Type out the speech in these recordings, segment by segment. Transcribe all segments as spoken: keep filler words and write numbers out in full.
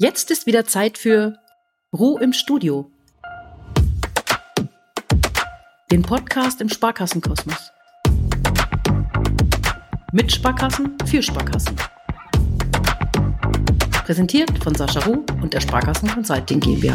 Jetzt ist wieder Zeit für Ruh im Studio, den Podcast im Sparkassenkosmos. Mit Sparkassen für Sparkassen. Präsentiert von Sascha Ruh und der Sparkassen Consulting GmbH.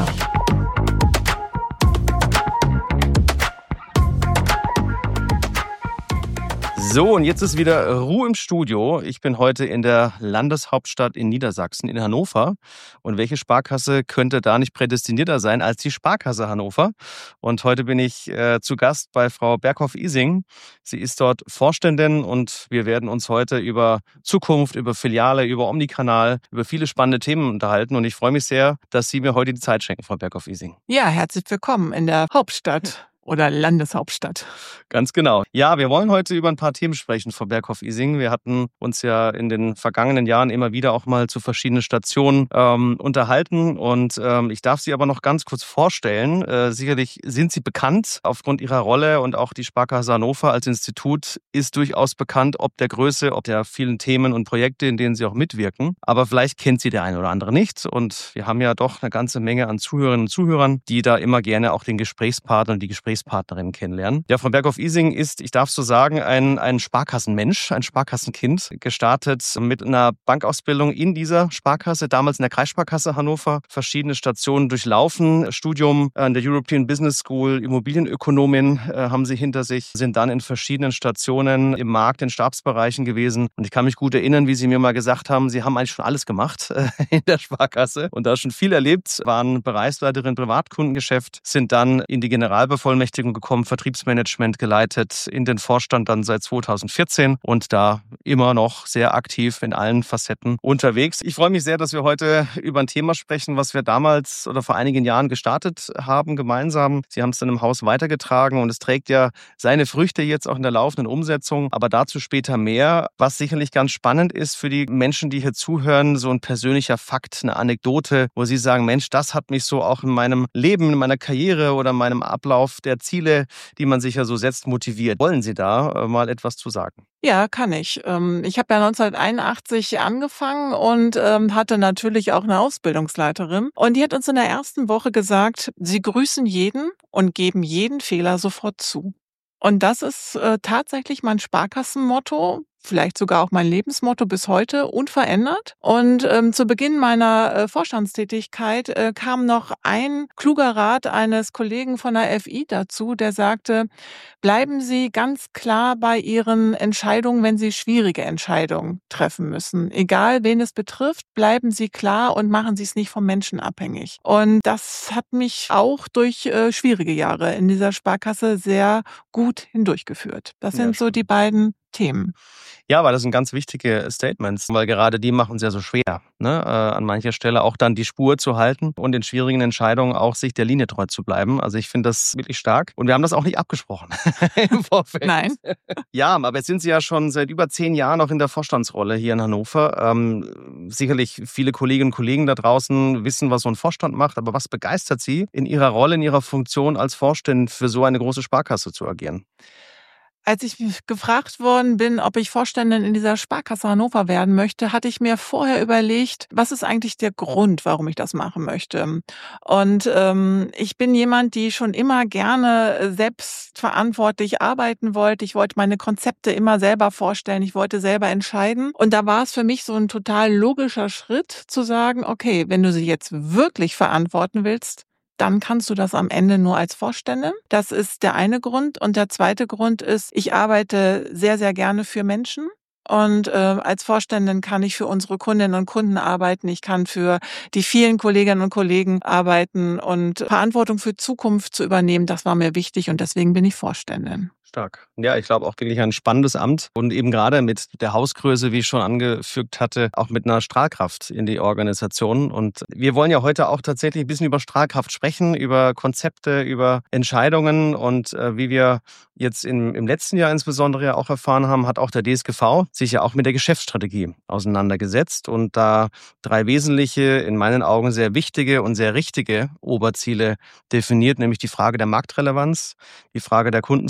So, und jetzt ist wieder Ruhe im Studio. Ich bin heute in der Landeshauptstadt in Niedersachsen, in Hannover. Und welche Sparkasse könnte da nicht prädestinierter sein als die Sparkasse Hannover? Und heute bin ich äh, zu Gast bei Frau Berghoff-Ising. Sie ist dort Vorständin und wir werden uns heute über Zukunft, über Filiale, über Omnikanal, über viele spannende Themen unterhalten. Und ich freue mich sehr, dass Sie mir heute die Zeit schenken, Frau Berghoff-Ising. Ja, herzlich willkommen in der Hauptstadt. Oder Landeshauptstadt. Ganz genau. Ja, wir wollen heute über ein paar Themen sprechen, Frau Berghoff-Ising. Wir hatten uns ja in den vergangenen Jahren immer wieder auch mal zu verschiedenen Stationen ähm, unterhalten. Und ähm, ich darf Sie aber noch ganz kurz vorstellen. Äh, sicherlich sind Sie bekannt aufgrund Ihrer Rolle und auch die Sparkasse Hannover als Institut ist durchaus bekannt, ob der Größe, ob der vielen Themen und Projekte, in denen Sie auch mitwirken. Aber vielleicht kennt Sie der eine oder andere nicht. Und wir haben ja doch eine ganze Menge an Zuhörerinnen und Zuhörern, die da immer gerne auch den Gesprächspartner und die Gesprächspartner Partnerin kennenlernen. Ja, Frau Berghoff-Ising ist, ich darf so sagen, ein, ein Sparkassenmensch, ein Sparkassenkind, gestartet mit einer Bankausbildung in dieser Sparkasse, damals in der Kreissparkasse Hannover, verschiedene Stationen durchlaufen, Studium an der European Business School, Immobilienökonomin äh, haben Sie hinter sich, sind dann in verschiedenen Stationen im Markt, in Stabsbereichen gewesen und ich kann mich gut erinnern, wie Sie mir mal gesagt haben, Sie haben eigentlich schon alles gemacht äh, in der Sparkasse und da schon viel erlebt, waren Bereichsleiterin Privatkundengeschäft, sind dann in die Generalbevollmächtigung gekommen, Vertriebsmanagement geleitet, in den Vorstand dann seit zweitausendvierzehn und da immer noch sehr aktiv in allen Facetten unterwegs. Ich freue mich sehr, dass wir heute über ein Thema sprechen, was wir damals oder vor einigen Jahren gestartet haben, gemeinsam. Sie haben es dann im Haus weitergetragen und es trägt ja seine Früchte jetzt auch in der laufenden Umsetzung, aber dazu später mehr. Was sicherlich ganz spannend ist für die Menschen, die hier zuhören, so ein persönlicher Fakt, eine Anekdote, wo Sie sagen, Mensch, das hat mich so auch in meinem Leben, in meiner Karriere oder in meinem Ablauf der Ziele, die man sich ja so setzt, motiviert. Wollen Sie da mal etwas zu sagen? Ja, kann ich. Ich habe ja neunzehnhunderteinundachtzig angefangen und hatte natürlich auch eine Ausbildungsleiterin. Und die hat uns in der ersten Woche gesagt, Sie grüßen jeden und geben jeden Fehler sofort zu. Und das ist äh, tatsächlich mein Sparkassenmotto, vielleicht sogar auch mein Lebensmotto bis heute, unverändert. Und ähm, zu Beginn meiner äh, Vorstandstätigkeit äh, kam noch ein kluger Rat eines Kollegen von der F I dazu, der sagte, bleiben Sie ganz klar bei Ihren Entscheidungen, wenn Sie schwierige Entscheidungen treffen müssen. Egal, wen es betrifft, bleiben Sie klar und machen Sie es nicht vom Menschen abhängig. Und das hat mich auch durch äh, schwierige Jahre in dieser Sparkasse sehr gut hindurchgeführt. Das sind ja so die beiden Themen. Ja, aber das sind ganz wichtige Statements, weil gerade die machen es ja so schwer, ne? äh, an mancher Stelle auch dann die Spur zu halten und in schwierigen Entscheidungen auch sich der Linie treu zu bleiben. Also ich finde das wirklich stark und wir haben das auch nicht abgesprochen im Vorfeld. Nein. Ja, aber jetzt sind Sie ja schon seit über zehn Jahren auch in der Vorstandsrolle hier in Hannover. Ähm, sicherlich viele Kolleginnen und Kollegen da draußen wissen, was so ein Vorstand macht, aber was begeistert Sie in Ihrer Rolle, in Ihrer Funktion als Vorständin für so eine große Sparkasse zu agieren? Als ich gefragt worden bin, ob ich Vorständin in dieser Sparkasse Hannover werden möchte, hatte ich mir vorher überlegt, was ist eigentlich der Grund, warum ich das machen möchte. Und ähm, ich bin jemand, die schon immer gerne selbstverantwortlich arbeiten wollte. Ich wollte meine Konzepte immer selber vorstellen. Ich wollte selber entscheiden. Und da war es für mich so ein total logischer Schritt zu sagen, okay, wenn du sie jetzt wirklich verantworten willst, dann kannst du das am Ende nur als Vorständin. Das ist der eine Grund. Und der zweite Grund ist, ich arbeite sehr, sehr gerne für Menschen. Und äh, als Vorständin kann ich für unsere Kundinnen und Kunden arbeiten. Ich kann für die vielen Kolleginnen und Kollegen arbeiten und Verantwortung für Zukunft zu übernehmen. Das war mir wichtig und deswegen bin ich Vorständin. Stark. Ja, ich glaube auch wirklich ein spannendes Amt und eben gerade mit der Hausgröße, wie ich schon angefügt hatte, auch mit einer Strahlkraft in die Organisation. Und wir wollen ja heute auch tatsächlich ein bisschen über Strahlkraft sprechen, über Konzepte, über Entscheidungen und äh, wie wir jetzt im, im letzten Jahr insbesondere auch erfahren haben, hat auch der D S G V sich ja auch mit der Geschäftsstrategie auseinandergesetzt und da drei wesentliche, in meinen Augen sehr wichtige und sehr richtige Oberziele definiert, nämlich die Frage der Marktrelevanz, die Frage der Kundenzufriedenheit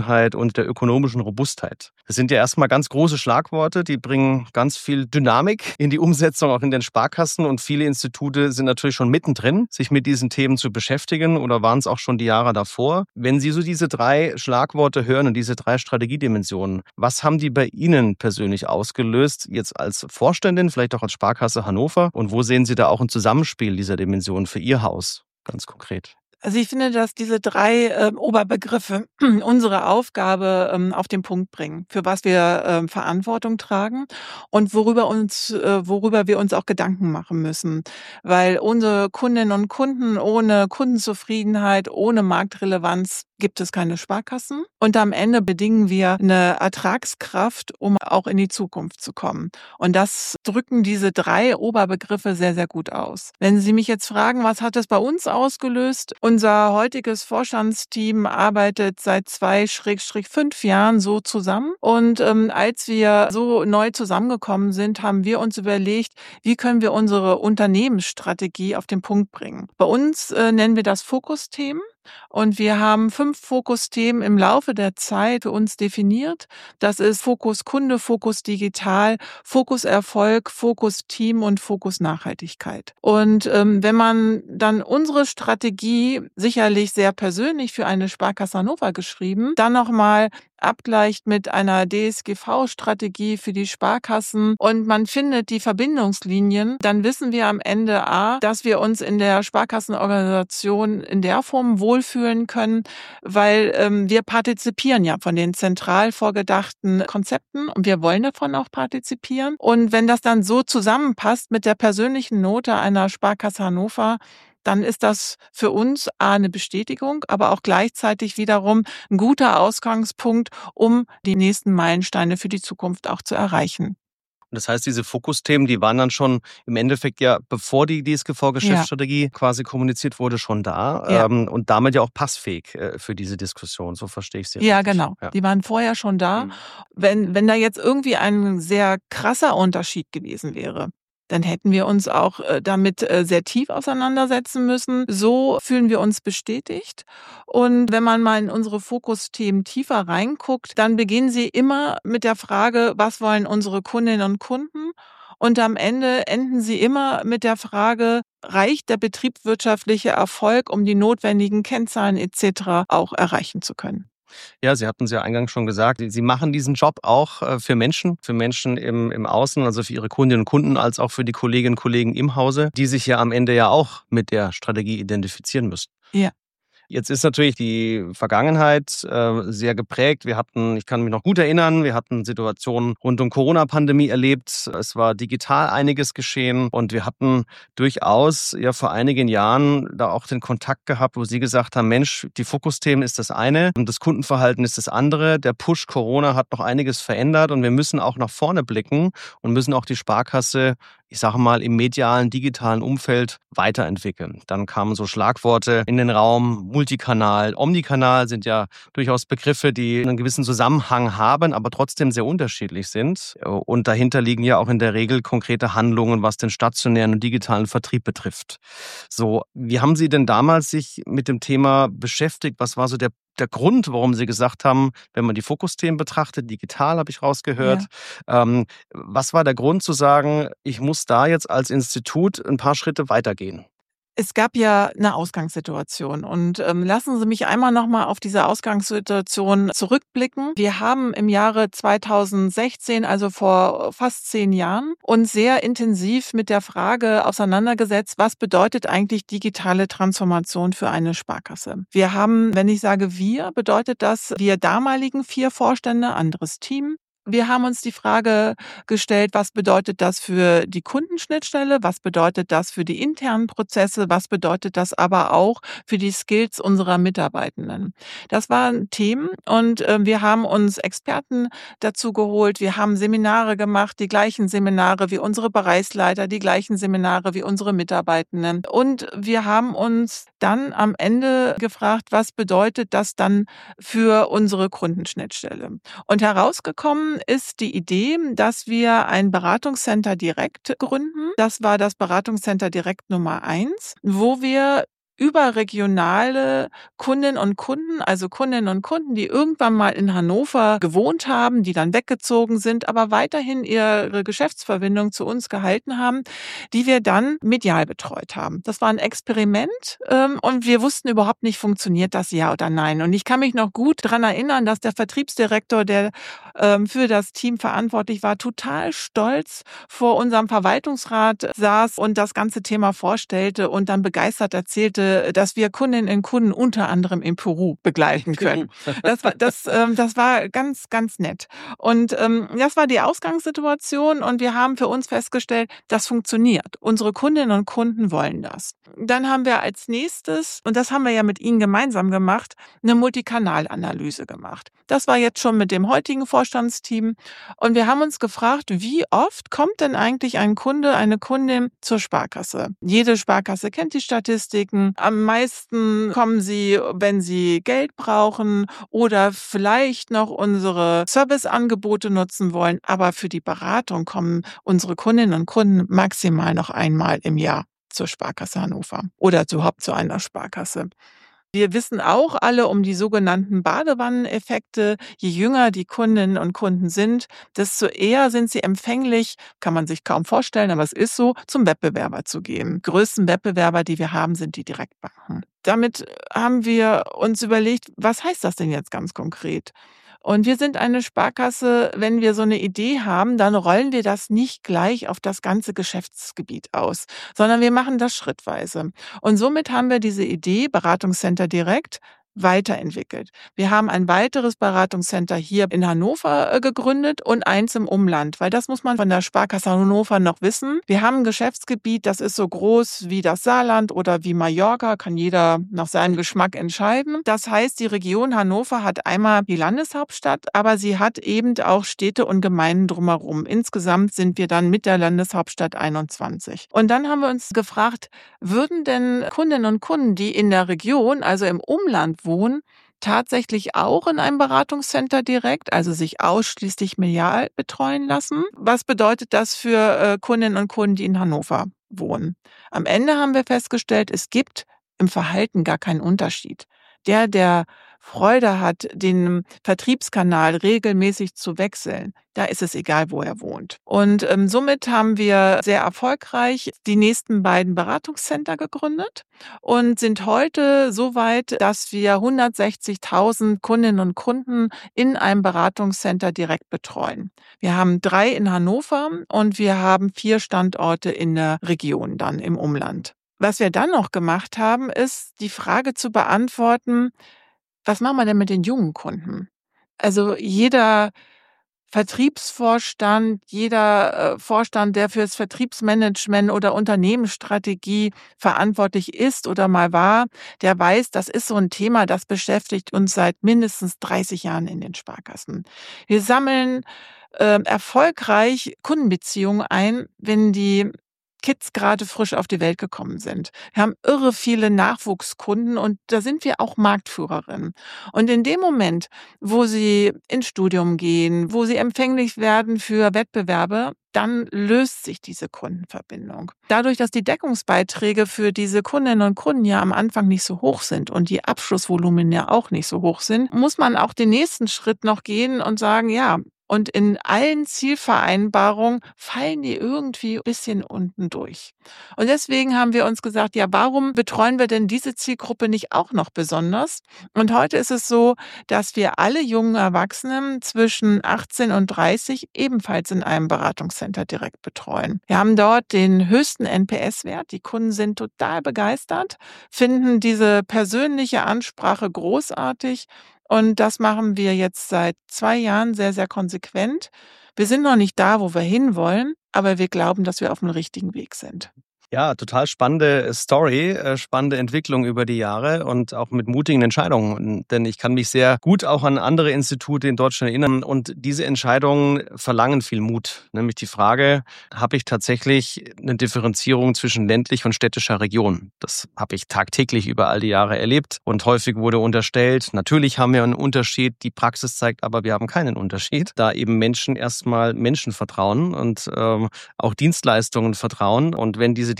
Zufriedenheit und der ökonomischen Robustheit. Das sind ja erstmal ganz große Schlagworte, die bringen ganz viel Dynamik in die Umsetzung, auch in den Sparkassen. Und viele Institute sind natürlich schon mittendrin, sich mit diesen Themen zu beschäftigen oder waren es auch schon die Jahre davor. Wenn Sie so diese drei Schlagworte hören und diese drei Strategiedimensionen, was haben die bei Ihnen persönlich ausgelöst, jetzt als Vorständin, vielleicht auch als Sparkasse Hannover? Und wo sehen Sie da auch ein Zusammenspiel dieser Dimensionen für Ihr Haus ganz konkret? Also ich finde, dass diese drei äh, Oberbegriffe unsere Aufgabe ähm, auf den Punkt bringen, für was wir ähm, Verantwortung tragen und worüber uns, äh, worüber wir uns auch Gedanken machen müssen. Weil unsere Kundinnen und Kunden ohne Kundenzufriedenheit, ohne Marktrelevanz gibt es keine Sparkassen. Und am Ende bedingen wir eine Ertragskraft, um auch in die Zukunft zu kommen. Und das drücken diese drei Oberbegriffe sehr, sehr gut aus. Wenn Sie mich jetzt fragen, was hat es bei uns ausgelöst? Unser heutiges Vorstandsteam arbeitet seit zwei, Schrägstrich fünf Jahren so zusammen. Und ähm, als wir so neu zusammengekommen sind, haben wir uns überlegt, wie können wir unsere Unternehmensstrategie auf den Punkt bringen. Bei uns äh, nennen wir das Fokusthemen. Und wir haben fünf Fokusthemen im Laufe der Zeit für uns definiert. Das ist Fokus Kunde, Fokus Digital, Fokus Erfolg, Fokus Team und Fokus Nachhaltigkeit. Und ähm, wenn man dann unsere Strategie, sicherlich sehr persönlich für eine Sparkasse Hannover geschrieben, dann nochmal abgleicht mit einer D S G V-Strategie für die Sparkassen und man findet die Verbindungslinien, dann wissen wir am Ende A, dass wir uns in der Sparkassenorganisation in der Form wohlfühlen können, weil ähm, wir partizipieren ja von den zentral vorgedachten Konzepten und wir wollen davon auch partizipieren. Und wenn das dann so zusammenpasst mit der persönlichen Note einer Sparkasse Hannover, dann ist das für uns A, eine Bestätigung, aber auch gleichzeitig wiederum ein guter Ausgangspunkt, um die nächsten Meilensteine für die Zukunft auch zu erreichen. Das heißt, diese Fokusthemen, die waren dann schon im Endeffekt ja, bevor die D S G V-Geschäftsstrategie ja. quasi kommuniziert wurde, schon da ja. ähm, und damit ja auch passfähig äh, für diese Diskussion. So verstehe ich es jetzt. Ja, richtig. Genau. Ja. Die waren vorher schon da. Mhm. Wenn, wenn da jetzt irgendwie ein sehr krasser Unterschied gewesen wäre, dann hätten wir uns auch damit sehr tief auseinandersetzen müssen. So fühlen wir uns bestätigt. Und wenn man mal in unsere Fokusthemen tiefer reinguckt, dann beginnen sie immer mit der Frage, was wollen unsere Kundinnen und Kunden? Und am Ende enden sie immer mit der Frage, reicht der betriebswirtschaftliche Erfolg, um die notwendigen Kennzahlen et cetera auch erreichen zu können? Ja, Sie hatten es ja eingangs schon gesagt, Sie machen diesen Job auch für Menschen, für Menschen im, im Außen, also für Ihre Kundinnen und Kunden, als auch für die Kolleginnen und Kollegen im Hause, die sich ja am Ende ja auch mit der Strategie identifizieren müssen. Ja. Jetzt ist natürlich die Vergangenheit äh, sehr geprägt. Wir hatten, ich kann mich noch gut erinnern, wir hatten Situationen rund um Corona-Pandemie erlebt. Es war digital einiges geschehen und wir hatten durchaus ja vor einigen Jahren da auch den Kontakt gehabt, wo Sie gesagt haben, Mensch, die Fokusthemen ist das eine und das Kundenverhalten ist das andere. Der Push Corona hat noch einiges verändert und wir müssen auch nach vorne blicken und müssen auch die Sparkasse, ich sage mal, im medialen, digitalen Umfeld weiterentwickeln. Dann kamen so Schlagworte in den Raum, Multikanal, Omnikanal sind ja durchaus Begriffe, die einen gewissen Zusammenhang haben, aber trotzdem sehr unterschiedlich sind. Und dahinter liegen ja auch in der Regel konkrete Handlungen, was den stationären und digitalen Vertrieb betrifft. So, wie haben Sie denn damals sich mit dem Thema beschäftigt? Was war so der Der Grund, warum Sie gesagt haben, wenn man die Fokusthemen betrachtet, digital habe ich rausgehört, ja. ähm, was war der Grund zu sagen, ich muss da jetzt als Institut ein paar Schritte weitergehen? Es gab ja eine Ausgangssituation und ähm, lassen Sie mich einmal noch mal auf diese Ausgangssituation zurückblicken. Wir haben im Jahre zweitausendsechzehn, also vor fast zehn Jahren, uns sehr intensiv mit der Frage auseinandergesetzt, was bedeutet eigentlich digitale Transformation für eine Sparkasse? Wir haben, wenn ich sage wir, bedeutet das wir damaligen vier Vorstände, anderes Team. Wir haben uns die Frage gestellt, was bedeutet das für die Kundenschnittstelle, was bedeutet das für die internen Prozesse, was bedeutet das aber auch für die Skills unserer Mitarbeitenden. Das waren Themen und äh, wir haben uns Experten dazu geholt, wir haben Seminare gemacht, die gleichen Seminare wie unsere Bereichsleiter, die gleichen Seminare wie unsere Mitarbeitenden und wir haben uns dann am Ende gefragt, was bedeutet das dann für unsere Kundenschnittstelle. Und herausgekommen ist die Idee, dass wir ein Beratungscenter direkt gründen. Das war das Beratungscenter direkt Nummer eins, wo wir überregionale Kundinnen und Kunden, also Kundinnen und Kunden, die irgendwann mal in Hannover gewohnt haben, die dann weggezogen sind, aber weiterhin ihre Geschäftsverbindung zu uns gehalten haben, die wir dann medial betreut haben. Das war ein Experiment ähm, und wir wussten überhaupt nicht, funktioniert das ja oder nein. Und ich kann mich noch gut daran erinnern, dass der Vertriebsdirektor, der ähm, für das Team verantwortlich war, total stolz vor unserem Verwaltungsrat saß und das ganze Thema vorstellte und dann begeistert erzählte, dass wir Kundinnen und Kunden unter anderem in Peru begleiten können. Das war, das, ähm, das war ganz, ganz nett. Und ähm, das war die Ausgangssituation und wir haben für uns festgestellt, das funktioniert. Unsere Kundinnen und Kunden wollen das. Dann haben wir als nächstes, und das haben wir ja mit Ihnen gemeinsam gemacht, eine Multikanalanalyse gemacht. Das war jetzt schon mit dem heutigen Vorstandsteam und wir haben uns gefragt, wie oft kommt denn eigentlich ein Kunde, eine Kundin zur Sparkasse? Jede Sparkasse kennt die Statistiken. Am meisten kommen sie, wenn sie Geld brauchen oder vielleicht noch unsere Serviceangebote nutzen wollen. Aber für die Beratung kommen unsere Kundinnen und Kunden maximal noch einmal im Jahr zur Sparkasse Hannover oder überhaupt zu einer Sparkasse. Wir wissen auch alle um die sogenannten Badewanneneffekte. Je jünger die Kundinnen und Kunden sind, desto eher sind sie empfänglich, kann man sich kaum vorstellen, aber es ist so, zum Wettbewerber zu gehen. Die größten Wettbewerber, die wir haben, sind die Direktbanken. Damit haben wir uns überlegt, was heißt das denn jetzt ganz konkret? Und wir sind eine Sparkasse, wenn wir so eine Idee haben, dann rollen wir das nicht gleich auf das ganze Geschäftsgebiet aus, sondern wir machen das schrittweise. Und somit haben wir diese Idee, Beratungscenter direkt, weiterentwickelt. Wir haben ein weiteres Beratungscenter hier in Hannover äh, gegründet und eins im Umland, weil das muss man von der Sparkasse Hannover noch wissen. Wir haben ein Geschäftsgebiet, das ist so groß wie das Saarland oder wie Mallorca, kann jeder nach seinem Geschmack entscheiden. Das heißt, die Region Hannover hat einmal die Landeshauptstadt, aber sie hat eben auch Städte und Gemeinden drumherum. Insgesamt sind wir dann mit der Landeshauptstadt einundzwanzig. Und dann haben wir uns gefragt, würden denn Kundinnen und Kunden, die in der Region, also im Umland wohnen, tatsächlich auch in einem Beratungscenter direkt, also sich ausschließlich medial betreuen lassen? Was bedeutet das für äh, Kundinnen und Kunden, die in Hannover wohnen? Am Ende haben wir festgestellt, es gibt im Verhalten gar keinen Unterschied. Der, der Freude hat, den Vertriebskanal regelmäßig zu wechseln, da ist es egal, wo er wohnt. Und ähm, somit haben wir sehr erfolgreich die nächsten beiden Beratungscenter gegründet und sind heute so weit, dass wir hundertsechzigtausend Kundinnen und Kunden in einem Beratungscenter direkt betreuen. Wir haben drei in Hannover und wir haben vier Standorte in der Region dann im Umland. Was wir dann noch gemacht haben, ist die Frage zu beantworten, was machen wir denn mit den jungen Kunden? Also jeder Vertriebsvorstand, jeder äh, Vorstand, der fürs Vertriebsmanagement oder Unternehmensstrategie verantwortlich ist oder mal war, der weiß, das ist so ein Thema, das beschäftigt uns seit mindestens dreißig Jahren in den Sparkassen. Wir sammeln äh, erfolgreich Kundenbeziehungen ein, wenn die Kids gerade frisch auf die Welt gekommen sind. Wir haben irre viele Nachwuchskunden und da sind wir auch Marktführerin. Und in dem Moment, wo sie ins Studium gehen, wo sie empfänglich werden für Wettbewerbe, dann löst sich diese Kundenverbindung. Dadurch, dass die Deckungsbeiträge für diese Kundinnen und Kunden ja am Anfang nicht so hoch sind und die Abschlussvolumen ja auch nicht so hoch sind, muss man auch den nächsten Schritt noch gehen und sagen, ja, und in allen Zielvereinbarungen fallen die irgendwie ein bisschen unten durch. Und deswegen haben wir uns gesagt, ja, warum betreuen wir denn diese Zielgruppe nicht auch noch besonders? Und heute ist es so, dass wir alle jungen Erwachsenen zwischen achtzehn und dreißig ebenfalls in einem Beratungscenter direkt betreuen. Wir haben dort den höchsten N P S-Wert. Die Kunden sind total begeistert, finden diese persönliche Ansprache großartig. Und das machen wir jetzt seit zwei Jahren sehr, sehr konsequent. Wir sind noch nicht da, wo wir hinwollen, aber wir glauben, dass wir auf dem richtigen Weg sind. Ja, total spannende Story, spannende Entwicklung über die Jahre und auch mit mutigen Entscheidungen. Denn ich kann mich sehr gut auch an andere Institute in Deutschland erinnern und diese Entscheidungen verlangen viel Mut. Nämlich die Frage, habe ich tatsächlich eine Differenzierung zwischen ländlich und städtischer Region? Das habe ich tagtäglich über all die Jahre erlebt und häufig wurde unterstellt, natürlich haben wir einen Unterschied, die Praxis zeigt aber, wir haben keinen Unterschied, da eben Menschen erstmal Menschen vertrauen und ähm, auch Dienstleistungen vertrauen und wenn diese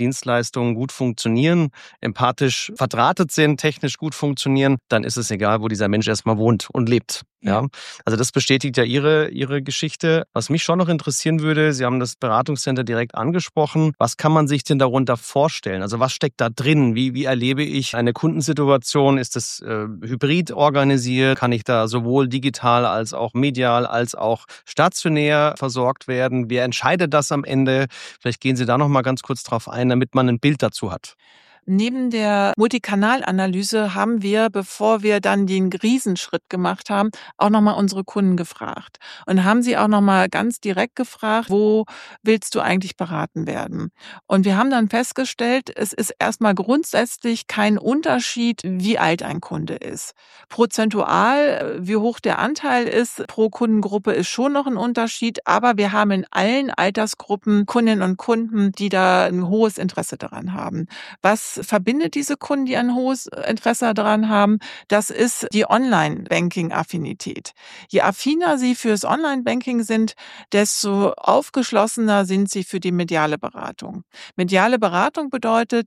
Dienstleistungen gut funktionieren, empathisch verdrahtet sind, technisch gut funktionieren, dann ist es egal, wo dieser Mensch erstmal wohnt und lebt. Ja, also das bestätigt ja Ihre, Ihre Geschichte. Was mich schon noch interessieren würde, Sie haben das Beratungscenter direkt angesprochen. Was kann man sich denn darunter vorstellen? Also was steckt da drin? Wie, wie erlebe ich eine Kundensituation? Ist das äh, hybrid organisiert? Kann ich da sowohl digital als auch medial als auch stationär versorgt werden? Wer entscheidet das am Ende? Vielleicht gehen Sie da noch mal ganz kurz drauf ein, damit man ein Bild dazu hat. Neben der Multikanalanalyse haben wir, bevor wir dann den Riesenschritt gemacht haben, auch nochmal unsere Kunden gefragt und haben sie auch nochmal ganz direkt gefragt, wo willst du eigentlich beraten werden? Und wir haben dann festgestellt, es ist erstmal grundsätzlich kein Unterschied, wie alt ein Kunde ist. Prozentual, wie hoch der Anteil ist pro Kundengruppe, ist schon noch ein Unterschied, aber wir haben in allen Altersgruppen Kundinnen und Kunden, die da ein hohes Interesse daran haben. Was verbindet diese Kunden, die ein hohes Interesse daran haben? Das ist die Online-Banking-Affinität. Je affiner sie fürs Online-Banking sind, desto aufgeschlossener sind sie für die mediale Beratung. Mediale Beratung bedeutet,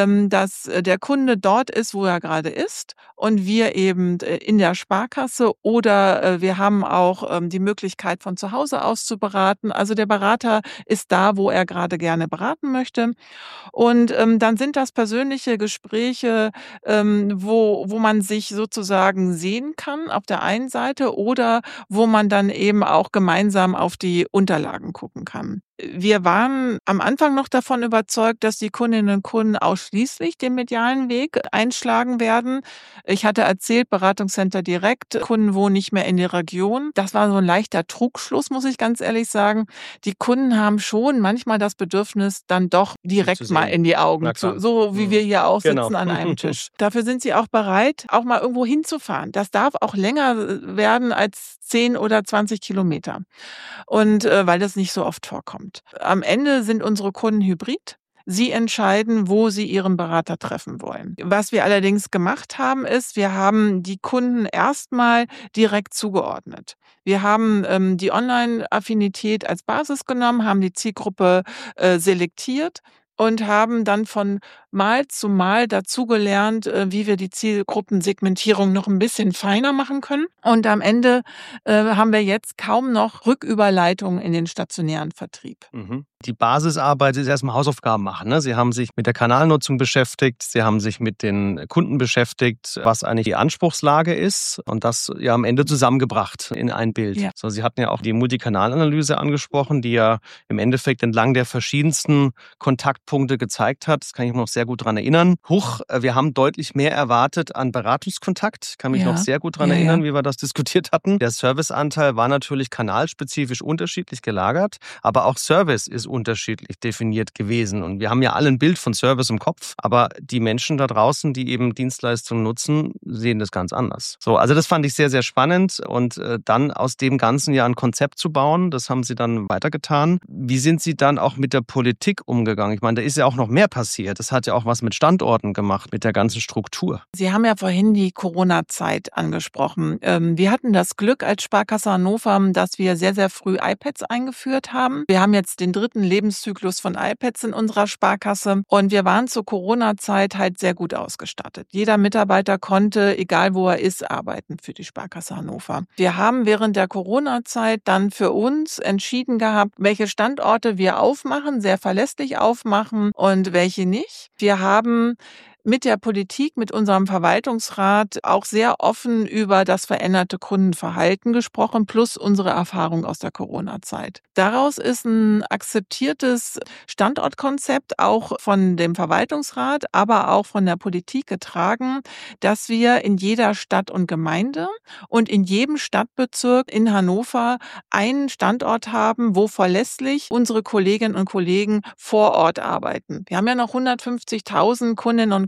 dass der Kunde dort ist, wo er gerade ist und wir eben in der Sparkasse oder wir haben auch die Möglichkeit, von zu Hause aus zu beraten. Also der Berater ist da, wo er gerade gerne beraten möchte. Und dann sind das persönliche Gespräche, ähm, wo, wo man sich sozusagen sehen kann auf der einen Seite oder wo man dann eben auch gemeinsam auf die Unterlagen gucken kann. Wir waren am Anfang noch davon überzeugt, dass die Kundinnen und Kunden ausschließlich den medialen Weg einschlagen werden. Ich hatte erzählt, Beratungscenter direkt, Kunden wohnen nicht mehr in der Region. Das war so ein leichter Trugschluss, muss ich ganz ehrlich sagen. Die Kunden haben schon manchmal das Bedürfnis, dann doch direkt mal in die Augen zu, so wie wir hier auch sitzen genau. an einem Tisch. Dafür sind sie auch bereit, auch mal irgendwo hinzufahren. Das darf auch länger werden als zehn oder zwanzig Kilometer. Und äh, weil das nicht so oft vorkommt. Am Ende sind unsere Kunden hybrid. Sie entscheiden, wo sie ihren Berater treffen wollen. Was wir allerdings gemacht haben, ist, wir haben die Kunden erstmal direkt zugeordnet. Wir haben ähm, die Online-Affinität als Basis genommen, haben die Zielgruppe äh, selektiert und haben dann von Mal zu Mal dazugelernt, wie wir die Zielgruppensegmentierung noch ein bisschen feiner machen können. Und am Ende äh, haben wir jetzt kaum noch Rücküberleitungen in den stationären Vertrieb. Mhm. Die Basisarbeit ist erstmal Hausaufgaben machen. Ne? Sie haben sich mit der Kanalnutzung beschäftigt, Sie haben sich mit den Kunden beschäftigt, was eigentlich die Anspruchslage ist und das ja am Ende zusammengebracht in ein Bild. Ja. So, Sie hatten ja auch die Multikanalanalyse angesprochen, die ja im Endeffekt entlang der verschiedensten Kontaktpunkte gezeigt hat. Das kann ich mir noch sehr gut daran erinnern. Huch, wir haben deutlich mehr erwartet an Beratungskontakt. Kann mich ja. noch sehr gut daran ja, erinnern, ja. wie wir das diskutiert hatten. Der Serviceanteil war natürlich kanalspezifisch unterschiedlich gelagert, aber auch Service ist unterschiedlich definiert gewesen. Und wir haben ja alle ein Bild von Service im Kopf, aber die Menschen da draußen, die eben Dienstleistungen nutzen, sehen das ganz anders. So, also das fand ich sehr, sehr spannend und äh, dann aus dem Ganzen ja ein Konzept zu bauen, das haben Sie dann weitergetan. Wie sind Sie dann auch mit der Politik umgegangen? Ich meine, da ist ja auch noch mehr passiert. Das hat ja auch was mit Standorten gemacht, mit der ganzen Struktur. Sie haben ja vorhin die Corona-Zeit angesprochen. Wir hatten das Glück als Sparkasse Hannover, dass wir sehr, sehr früh iPads eingeführt haben. Wir haben jetzt den dritten Lebenszyklus von iPads in unserer Sparkasse und wir waren zur Corona-Zeit halt sehr gut ausgestattet. Jeder Mitarbeiter konnte, egal wo er ist, arbeiten für die Sparkasse Hannover. Wir haben während der Corona-Zeit dann für uns entschieden gehabt, welche Standorte wir aufmachen, sehr verlässlich aufmachen und welche nicht. Wir haben mit der Politik, mit unserem Verwaltungsrat auch sehr offen über das veränderte Kundenverhalten gesprochen, plus unsere Erfahrung aus der Corona-Zeit. Daraus ist ein akzeptiertes Standortkonzept auch von dem Verwaltungsrat, aber auch von der Politik getragen, dass wir in jeder Stadt und Gemeinde und in jedem Stadtbezirk in Hannover einen Standort haben, wo verlässlich unsere Kolleginnen und Kollegen vor Ort arbeiten. Wir haben ja noch hundertfünfzigtausend Kundinnen und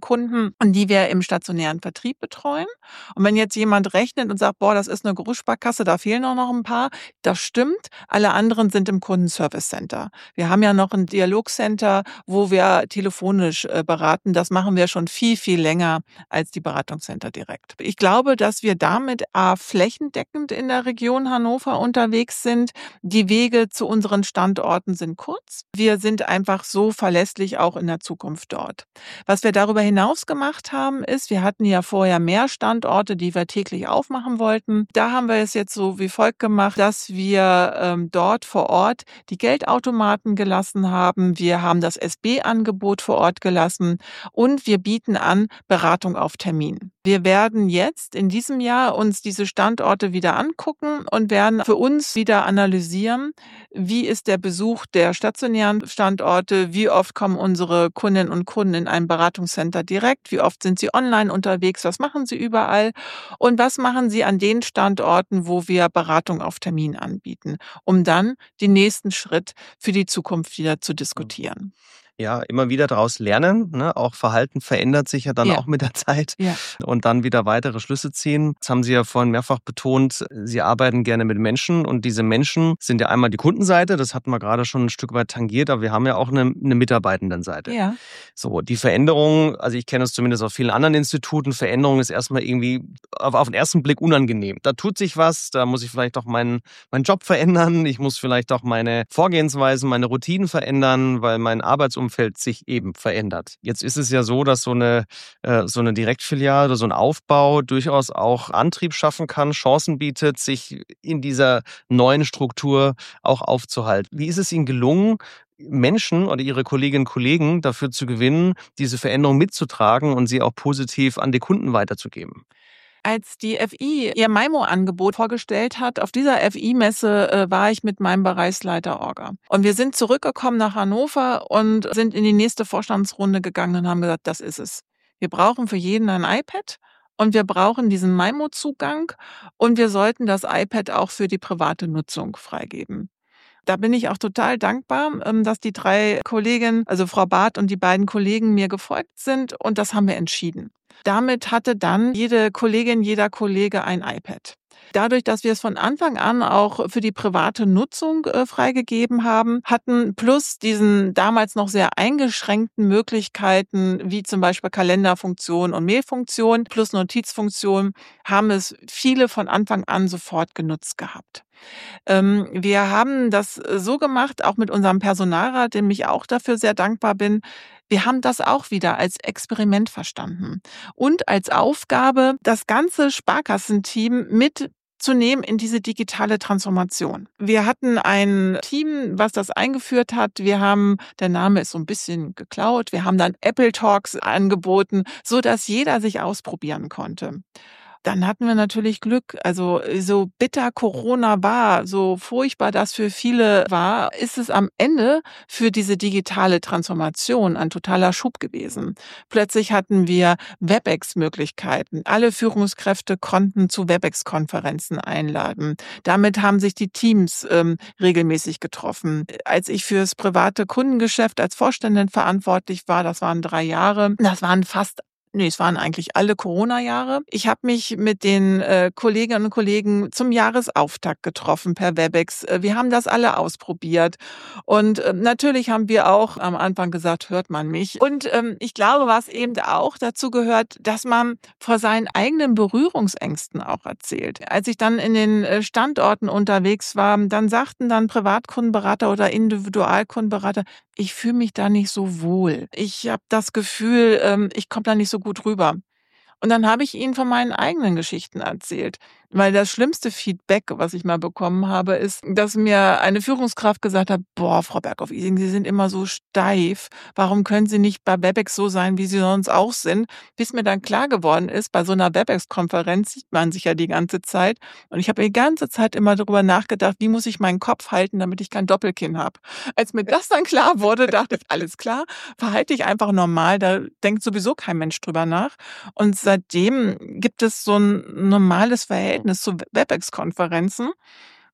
Kunden, die wir im stationären Vertrieb betreuen. Und wenn jetzt jemand rechnet und sagt, boah, das ist eine Großsparkasse, da fehlen auch noch ein paar, das stimmt. Alle anderen sind im Kundenservice Center. Wir haben ja noch ein Dialogcenter, wo wir telefonisch äh, beraten. Das machen wir schon viel, viel länger als die Beratungscenter direkt. Ich glaube, dass wir damit A, flächendeckend in der Region Hannover unterwegs sind. Die Wege zu unseren Standorten sind kurz. Wir sind einfach so verlässlich auch in der Zukunft dort. Was wir darüber hinaus gemacht haben, ist, wir hatten ja vorher mehr Standorte, die wir täglich aufmachen wollten. Da haben wir es jetzt so wie folgt gemacht, dass wir ähm, dort vor Ort die Geldautomaten gelassen haben. Wir haben das S B-Angebot vor Ort gelassen und wir bieten an Beratung auf Termin. Wir werden jetzt in diesem Jahr uns diese Standorte wieder angucken und werden für uns wieder analysieren, wie ist der Besuch der stationären Standorte, wie oft kommen unsere Kundinnen und Kunden in ein Beratungscenter direkt, wie oft sind sie online unterwegs, was machen sie überall und was machen sie an den Standorten, wo wir Beratung auf Termin anbieten, um dann den nächsten Schritt für die Zukunft wieder zu diskutieren. Ja, immer wieder daraus lernen, ne? Auch Verhalten verändert sich ja dann Ja. auch mit der Zeit Ja. und dann wieder weitere Schlüsse ziehen. Das haben Sie ja vorhin mehrfach betont, Sie arbeiten gerne mit Menschen und diese Menschen sind ja einmal die Kundenseite, das hatten wir gerade schon ein Stück weit tangiert, aber wir haben ja auch eine, eine Mitarbeitendenseite. Ja. So, die Veränderung, also ich kenne es zumindest aus vielen anderen Instituten, Veränderung ist erstmal irgendwie auf, auf den ersten Blick unangenehm. Da tut sich was, da muss ich vielleicht auch meinen, meinen Job verändern, ich muss vielleicht auch meine Vorgehensweisen, meine Routinen verändern, weil mein Arbeitsumfeld sich eben verändert. Jetzt ist es ja so, dass so eine, äh, so eine Direktfiliale oder so ein Aufbau durchaus auch Antrieb schaffen kann, Chancen bietet, sich in dieser neuen Struktur auch aufzuhalten. Wie ist es Ihnen gelungen, Menschen oder Ihre Kolleginnen und Kollegen dafür zu gewinnen, diese Veränderung mitzutragen und sie auch positiv an die Kunden weiterzugeben? Als die F I ihr Maimo-Angebot vorgestellt hat, auf dieser F I-Messe äh, war ich mit meinem Bereichsleiter Orga. Und wir sind zurückgekommen nach Hannover und sind in die nächste Vorstandsrunde gegangen und haben gesagt, das ist es. Wir brauchen für jeden ein iPad und wir brauchen diesen Maimo-Zugang und wir sollten das iPad auch für die private Nutzung freigeben. Da bin ich auch total dankbar, ähm, dass die drei Kolleginnen, also Frau Barth und die beiden Kollegen mir gefolgt sind und das haben wir entschieden. Damit hatte dann jede Kollegin, jeder Kollege ein iPad. Dadurch, dass wir es von Anfang an auch für die private Nutzung äh, freigegeben haben, hatten plus diesen damals noch sehr eingeschränkten Möglichkeiten, wie zum Beispiel Kalenderfunktion und Mailfunktion plus Notizfunktion, haben es viele von Anfang an sofort genutzt gehabt. Ähm, wir haben das so gemacht, auch mit unserem Personalrat, dem ich auch dafür sehr dankbar bin. Wir haben das auch wieder als Experiment verstanden und als Aufgabe, das ganze Sparkassenteam mitzunehmen in diese digitale Transformation. Wir hatten ein Team, was das eingeführt hat. Wir haben, der Name ist so ein bisschen geklaut, wir haben dann Apple Talks angeboten, so dass jeder sich ausprobieren konnte. Dann hatten wir natürlich Glück. Also so bitter Corona war, so furchtbar das für viele war, ist es am Ende für diese digitale Transformation ein totaler Schub gewesen. Plötzlich hatten wir WebEx-Möglichkeiten. Alle Führungskräfte konnten zu WebEx-Konferenzen einladen. Damit haben sich die Teams ähm, regelmäßig getroffen. Als ich fürs private Kundengeschäft als Vorständin verantwortlich war, das waren drei Jahre, das waren fast Nee, es waren eigentlich alle Corona-Jahre. Ich habe mich mit den äh, Kolleginnen und Kollegen zum Jahresauftakt getroffen per WebEx. Äh, Wir haben das alle ausprobiert. Und äh, natürlich haben wir auch am Anfang gesagt, hört man mich. Und ähm, ich glaube, was eben auch dazu gehört, dass man vor seinen eigenen Berührungsängsten auch erzählt. Als ich dann in den äh, Standorten unterwegs war, dann sagten dann Privatkundenberater oder Individualkundenberater, ich fühle mich da nicht so wohl. Ich habe das Gefühl, ähm, ich komme da nicht so gut rüber. Und dann habe ich ihnen von meinen eigenen Geschichten erzählt. Weil das schlimmste Feedback, was ich mal bekommen habe, ist, dass mir eine Führungskraft gesagt hat, boah, Frau Berghoff-Ising, Sie sind immer so steif. Warum können Sie nicht bei WebEx so sein, wie Sie sonst auch sind? Bis mir dann klar geworden ist, bei so einer WebEx-Konferenz sieht man sich ja die ganze Zeit. Und ich habe die ganze Zeit immer darüber nachgedacht, wie muss ich meinen Kopf halten, damit ich kein Doppelkinn habe. Als mir das dann klar wurde, dachte ich, alles klar, verhalte ich einfach normal, da denkt sowieso kein Mensch drüber nach. Und seitdem gibt es so ein normales Verhältnis zu WebEx-Konferenzen.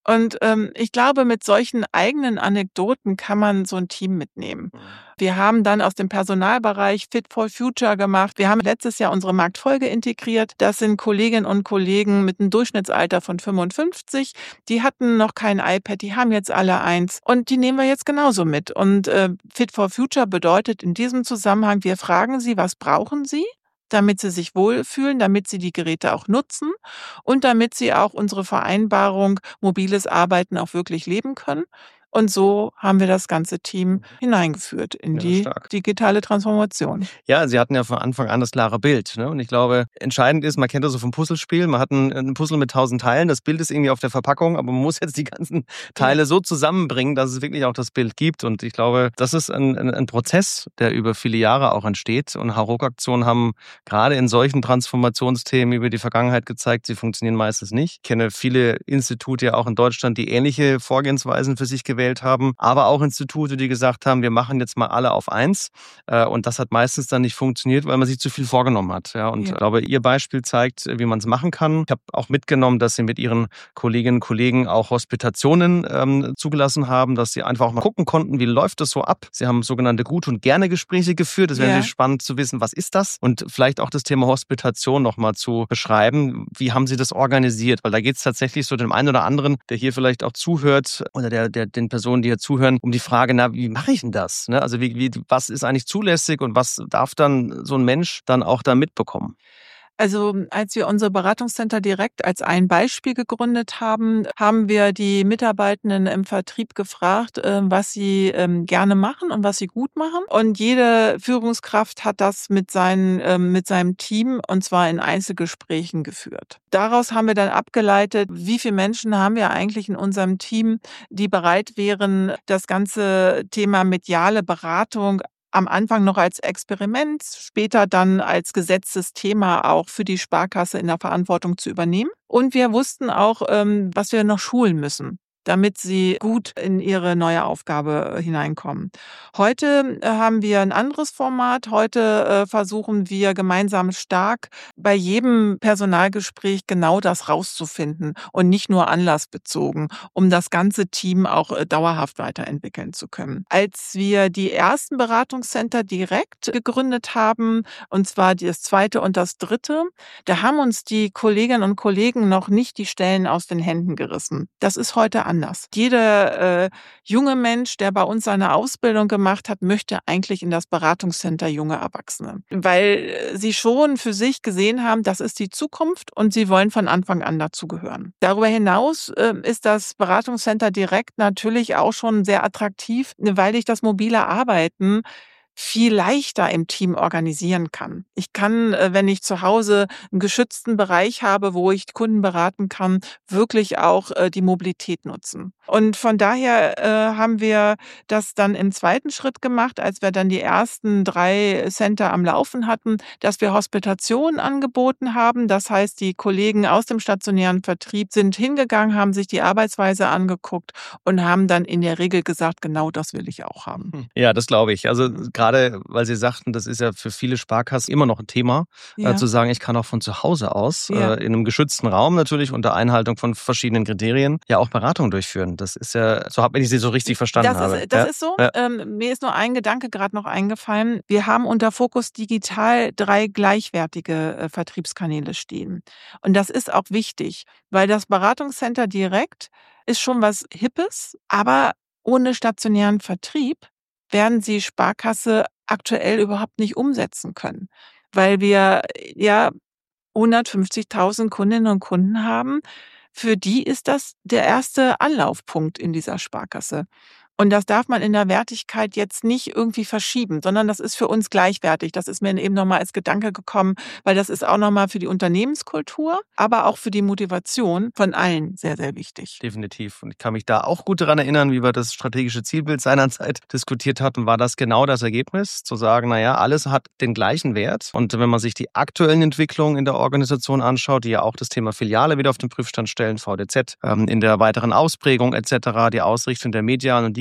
Und ähm, ich glaube, mit solchen eigenen Anekdoten kann man so ein Team mitnehmen. Wir haben dann aus dem Personalbereich Fit for Future gemacht. Wir haben letztes Jahr unsere Marktfolge integriert. Das sind Kolleginnen und Kollegen mit einem Durchschnittsalter von fünfundfünfzig. Die hatten noch kein iPad, die haben jetzt alle eins. Und die nehmen wir jetzt genauso mit. Und äh, Fit for Future bedeutet in diesem Zusammenhang, wir fragen sie, was brauchen sie, damit sie sich wohlfühlen, damit sie die Geräte auch nutzen und damit sie auch unsere Vereinbarung mobiles Arbeiten auch wirklich leben können. Und so haben wir das ganze Team hineingeführt in Ja, die stark. digitale Transformation. Ja, Sie hatten ja von Anfang an das klare Bild. Ne? Und ich glaube, entscheidend ist, man kennt das so vom Puzzlespiel, man hat ein, ein Puzzle mit tausend Teilen, das Bild ist irgendwie auf der Verpackung, aber man muss jetzt die ganzen Teile Ja. so zusammenbringen, dass es wirklich auch das Bild gibt. Und ich glaube, das ist ein, ein, ein Prozess, der über viele Jahre auch entsteht. Und Hauruck-Aktionen haben gerade in solchen Transformationsthemen über die Vergangenheit gezeigt, sie funktionieren meistens nicht. Ich kenne viele Institute ja auch in Deutschland, die ähnliche Vorgehensweisen für sich gewählt haben, aber auch Institute, die gesagt haben, wir machen jetzt mal alle auf eins. Und das hat meistens dann nicht funktioniert, weil man sich zu viel vorgenommen hat. Ja, und Ja. ich glaube, Ihr Beispiel zeigt, wie man es machen kann. Ich habe auch mitgenommen, dass Sie mit Ihren Kolleginnen und Kollegen auch Hospitationen ähm, zugelassen haben, dass Sie einfach auch mal gucken konnten, wie läuft das so ab. Sie haben sogenannte Gut- und Gerne-Gespräche geführt. Das wäre Ja. natürlich spannend zu wissen, was ist das? Und vielleicht auch das Thema Hospitation nochmal zu beschreiben. Wie haben Sie das organisiert? Weil da geht es tatsächlich so dem einen oder anderen, der hier vielleicht auch zuhört oder der, der den Personen, die hier zuhören, um die Frage, na, wie mache ich denn das? Ne? Also wie, wie, was ist eigentlich zulässig und was darf dann so ein Mensch dann auch da mitbekommen? Also als wir unser Beratungscenter direkt als ein Beispiel gegründet haben, haben wir die Mitarbeitenden im Vertrieb gefragt, äh, was sie ähm, gerne machen und was sie gut machen. Und jede Führungskraft hat das mit, seinen, ähm, mit seinem Team und zwar in Einzelgesprächen geführt. Daraus haben wir dann abgeleitet, wie viele Menschen haben wir eigentlich in unserem Team, die bereit wären, das ganze Thema mediale Beratung am Anfang noch als Experiment, später dann als gesetztes Thema auch für die Sparkasse in der Verantwortung zu übernehmen. Und wir wussten auch, ähm, was wir noch schulen müssen, damit sie gut in ihre neue Aufgabe hineinkommen. Heute äh, haben wir ein anderes Format. Heute äh, versuchen wir gemeinsam stark bei jedem Personalgespräch genau das rauszufinden und nicht nur anlassbezogen, um das ganze Team auch äh, dauerhaft weiterentwickeln zu können. Als wir die ersten Beratungscenter direkt gegründet haben, und zwar das zweite und das dritte, da haben uns die Kolleginnen und Kollegen noch nicht die Stellen aus den Händen gerissen. Das ist heute anders. Jeder äh, junge Mensch, der bei uns seine Ausbildung gemacht hat, möchte eigentlich in das Beratungscenter junge Erwachsene, weil äh, sie schon für sich gesehen haben, das ist die Zukunft und sie wollen von Anfang an dazugehören. Darüber hinaus äh, ist das Beratungscenter direkt natürlich auch schon sehr attraktiv, weil ich das mobile Arbeiten viel leichter im Team organisieren kann. Ich kann, äh, wenn ich zu Hause einen geschützten Bereich habe, wo ich Kunden beraten kann, wirklich auch äh, die Mobilität nutzen. Und von daher äh, haben wir das dann im zweiten Schritt gemacht, als wir dann die ersten drei Center am Laufen hatten, dass wir Hospitationen angeboten haben. Das heißt, die Kollegen aus dem stationären Vertrieb sind hingegangen, haben sich die Arbeitsweise angeguckt und haben dann in der Regel gesagt, genau das will ich auch haben. Ja, das glaube ich. Also gerade, weil Sie sagten, das ist ja für viele Sparkassen immer noch ein Thema, Ja. äh, zu sagen, ich kann auch von zu Hause aus, Ja. äh, in einem geschützten Raum natürlich, unter Einhaltung von verschiedenen Kriterien, ja auch Beratung durchführen. Das ist ja, so wenn ich Sie so richtig verstanden Das habe. ist, das ja? ist so. Ja. Ähm, mir ist nur ein Gedanke gerade noch eingefallen. Wir haben unter Fokus Digital drei gleichwertige äh, Vertriebskanäle stehen. Und das ist auch wichtig, weil das Beratungscenter direkt ist schon was Hippes, aber ohne stationären Vertrieb werden Sie Sparkasse aktuell überhaupt nicht umsetzen können, weil wir ja hundertfünfzigtausend Kundinnen und Kunden haben. Für die ist das der erste Anlaufpunkt in dieser Sparkasse. Und das darf man in der Wertigkeit jetzt nicht irgendwie verschieben, sondern das ist für uns gleichwertig. Das ist mir eben nochmal als Gedanke gekommen, weil das ist auch nochmal für die Unternehmenskultur, aber auch für die Motivation von allen sehr, sehr wichtig. Definitiv. Und ich kann mich da auch gut daran erinnern, wie wir das strategische Zielbild seinerzeit diskutiert hatten, war das genau das Ergebnis, zu sagen, naja, alles hat den gleichen Wert. Und wenn man sich die aktuellen Entwicklungen in der Organisation anschaut, die ja auch das Thema Filiale wieder auf den Prüfstand stellen, V D Z, ähm, in der weiteren Ausprägung et cetera, die Ausrichtung der medialen und digitalen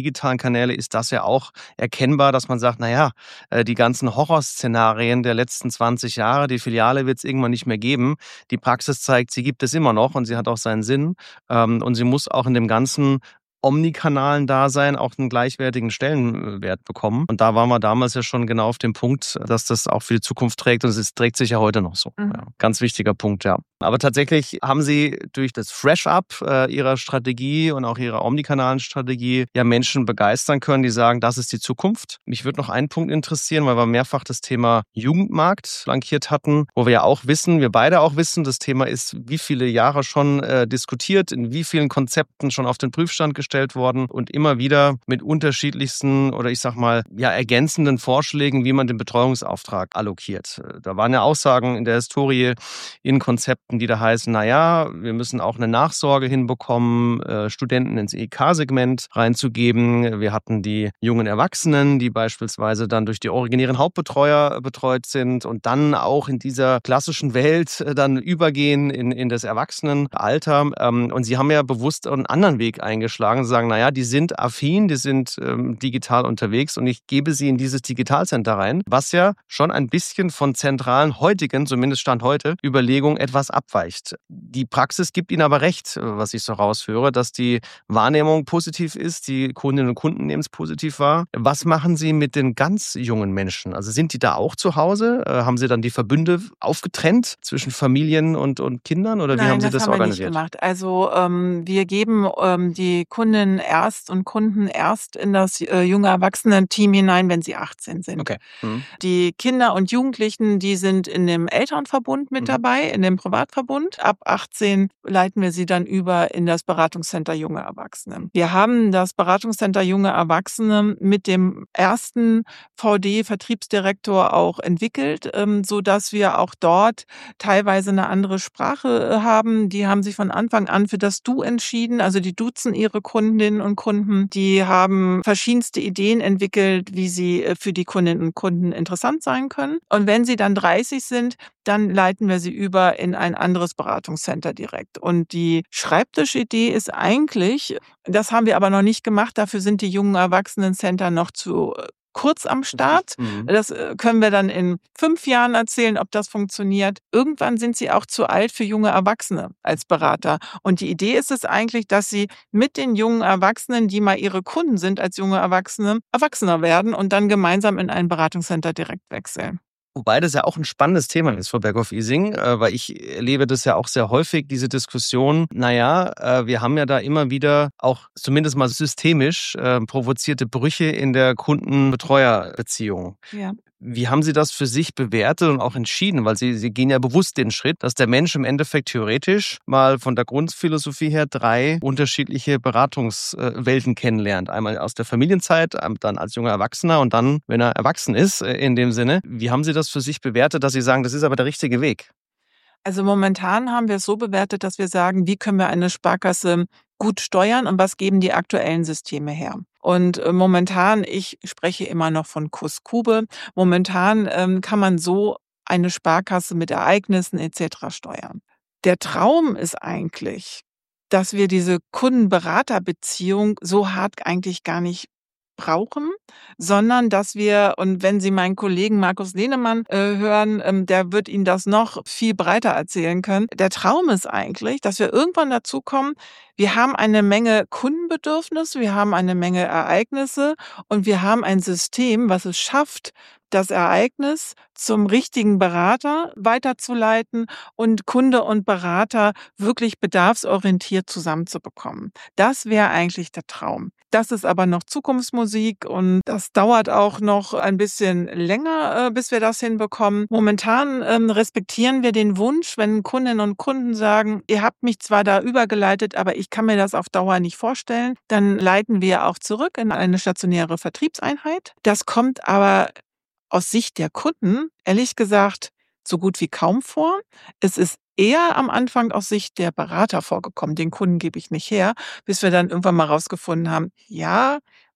digitalen Kanäle ist das ja auch erkennbar, dass man sagt, naja, die ganzen Horrorszenarien der letzten zwanzig Jahre, die Filiale wird es irgendwann nicht mehr geben. Die Praxis zeigt, sie gibt es immer noch und sie hat auch seinen Sinn. Und sie muss auch in dem ganzen omnikanalen Dasein auch einen gleichwertigen Stellenwert bekommen. Und da waren wir damals ja schon genau auf dem Punkt, dass das auch für die Zukunft trägt. Und es trägt sich ja heute noch so. Mhm. Ja, ganz wichtiger Punkt, ja. Aber tatsächlich haben Sie durch das Fresh-Up äh, Ihrer Strategie und auch Ihrer omnikanalen Strategie ja Menschen begeistern können, die sagen, das ist die Zukunft. Mich würde noch ein Punkt interessieren, weil wir mehrfach das Thema Jugendmarkt flankiert hatten, wo wir ja auch wissen, wir beide auch wissen, das Thema ist wie viele Jahre schon äh, diskutiert, in wie vielen Konzepten schon auf den Prüfstand gestellt worden und immer wieder mit unterschiedlichsten oder ich sag mal ja ergänzenden Vorschlägen, wie man den Betreuungsauftrag allokiert. Da waren ja Aussagen in der Historie in Konzepten, die da heißen, naja, wir müssen auch eine Nachsorge hinbekommen, äh, Studenten ins E K-Segment reinzugeben. Wir hatten die jungen Erwachsenen, die beispielsweise dann durch die originären Hauptbetreuer betreut sind und dann auch in dieser klassischen Welt äh, dann übergehen in, in das Erwachsenenalter. Ähm, und sie haben ja bewusst einen anderen Weg eingeschlagen, zu sagen, naja, die sind affin, die sind ähm, digital unterwegs und ich gebe sie in dieses Digitalcenter rein, was ja schon ein bisschen von zentralen heutigen, zumindest Stand heute, Überlegungen etwas abweicht. Die Praxis gibt Ihnen aber recht, was ich so raushöre, dass die Wahrnehmung positiv ist, die Kundinnen und Kunden nehmen es positiv wahr. Was machen Sie mit den ganz jungen Menschen? Also sind die da auch zu Hause? Haben Sie dann die Verbünde aufgetrennt zwischen Familien und, und Kindern oder wie Nein, haben Sie das das haben wir nicht organisiert? gemacht. Also ähm, wir geben ähm, die Kundinnen erst und Kunden erst in das äh, junge Erwachsenen-Team hinein, wenn sie achtzehn sind. Okay. Mhm. Die Kinder und Jugendlichen, die sind in dem Elternverbund mit Mhm. dabei, in dem Privatverbund. Ab achtzehn leiten wir sie dann über in das Beratungscenter Junge Erwachsene. Wir haben das Beratungscenter Junge Erwachsene mit dem ersten V D-Vertriebsdirektor auch entwickelt, ähm, sodass wir auch dort teilweise eine andere Sprache äh, haben. Die haben sich von Anfang an für das Du entschieden, also die duzen ihre Kundinnen und Kunden. Die haben verschiedenste Ideen entwickelt, wie sie äh, für die Kundinnen und Kunden interessant sein können. Und wenn sie dann dreißig sind, dann leiten wir sie über in ein anderes Beratungscenter direkt. Und die Schreibtischidee ist eigentlich, das haben wir aber noch nicht gemacht, dafür sind die jungen Erwachsenencenter noch zu äh, kurz am Start. Mhm. Das äh, können wir dann in fünf Jahren erzählen, ob das funktioniert. Irgendwann sind sie auch zu alt für junge Erwachsene als Berater. Und die Idee ist es eigentlich, dass sie mit den jungen Erwachsenen, die mal ihre Kunden sind als junge Erwachsene, Erwachsener werden und dann gemeinsam in ein Beratungscenter direkt wechseln. Wobei das ja auch ein spannendes Thema ist für Berghoff-Ising, äh, weil ich erlebe das ja auch sehr häufig, diese Diskussion, naja, äh, wir haben ja da immer wieder auch zumindest mal systemisch äh, provozierte Brüche in der Kunden-Betreuer-Beziehung. Ja. Wie haben Sie das für sich bewertet und auch entschieden? Weil Sie, Sie gehen ja bewusst den Schritt, dass der Mensch im Endeffekt theoretisch mal von der Grundphilosophie her drei unterschiedliche Beratungswelten kennenlernt. Einmal aus der Familienzeit, dann als junger Erwachsener und dann, wenn er erwachsen ist, in dem Sinne. Wie haben Sie das für sich bewertet, dass Sie sagen, das ist aber der richtige Weg? Also momentan haben wir es so bewertet, dass wir sagen, wie können wir eine Sparkasse gut steuern und was geben die aktuellen Systeme her? Und äh, momentan, ich spreche immer noch von Kuskube, momentan ähm, kann man so eine Sparkasse mit Ereignissen et cetera steuern. Der Traum ist eigentlich, dass wir diese Kunden-Berater-Beziehung so hart eigentlich gar nicht brauchen, sondern dass wir, und wenn Sie meinen Kollegen Markus Lehnemann äh, hören, ähm, der wird Ihnen das noch viel breiter erzählen können. Der Traum ist eigentlich, dass wir irgendwann dazu kommen, wir haben eine Menge Kundenbedürfnisse, wir haben eine Menge Ereignisse und wir haben ein System, was es schafft, das Ereignis zum richtigen Berater weiterzuleiten und Kunde und Berater wirklich bedarfsorientiert zusammenzubekommen. Das wäre eigentlich der Traum. Das ist aber noch Zukunftsmusik und das dauert auch noch ein bisschen länger, äh, bis wir das hinbekommen. Momentan ähm, respektieren wir den Wunsch, wenn Kundinnen und Kunden sagen, ihr habt mich zwar da übergeleitet, aber ich kann mir das auf Dauer nicht vorstellen, dann leiten wir auch zurück in eine stationäre Vertriebseinheit. Das kommt aber aus Sicht der Kunden, ehrlich gesagt, so gut wie kaum vor. Es ist eher am Anfang aus Sicht der Berater vorgekommen. Den Kunden gebe ich nicht her, bis wir dann irgendwann mal rausgefunden haben, ja,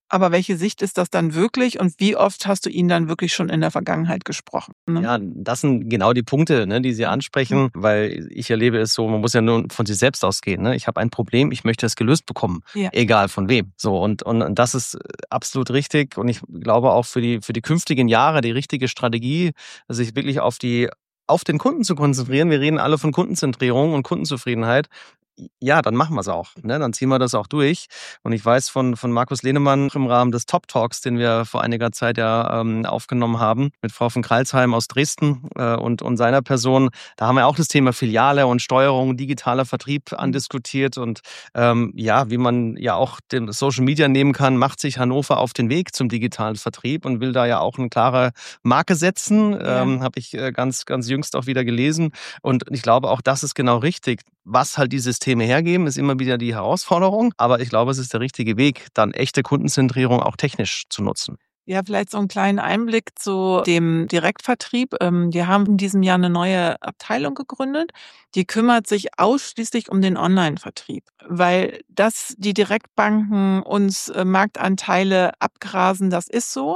Aber welche Sicht ist das dann wirklich und wie oft hast du ihn dann wirklich schon in der Vergangenheit gesprochen? Ne? Ja, das sind genau die Punkte, ne, die Sie ansprechen, mhm. weil ich erlebe es so, man muss ja nur von sich selbst ausgehen. Ne? Ich habe ein Problem, ich möchte es gelöst bekommen, ja. egal von wem. So und, und das ist absolut richtig und ich glaube auch für die, für die künftigen Jahre die richtige Strategie, sich wirklich auf die auf den Kunden zu konzentrieren. Wir reden alle von Kundenzentrierung und Kundenzufriedenheit. Ja, dann machen wir es auch. Ne? Dann ziehen wir das auch durch. Und ich weiß von, von Markus Lehnemann im Rahmen des Top Talks, den wir vor einiger Zeit ja ähm, aufgenommen haben, mit Frau von Kralsheim aus Dresden äh, und, und seiner Person, da haben wir auch das Thema Filiale und Steuerung, digitaler Vertrieb andiskutiert. Und ähm, ja, wie man ja auch den Social Media nehmen kann, macht sich Hannover auf den Weg zum digitalen Vertrieb und will da ja auch eine klare Marke setzen. Ja. Ähm, habe ich äh, ganz, ganz jüngst auch wieder gelesen. Und ich glaube, auch das ist genau richtig. Was halt die Systeme hergeben, ist immer wieder die Herausforderung. Aber ich glaube, es ist der richtige Weg, dann echte Kundenzentrierung auch technisch zu nutzen. Ja, vielleicht so einen kleinen Einblick zu dem Direktvertrieb. Wir haben in diesem Jahr eine neue Abteilung gegründet, die kümmert sich ausschließlich um den Online-Vertrieb, weil das die Direktbanken uns Marktanteile abgrasen, das ist so.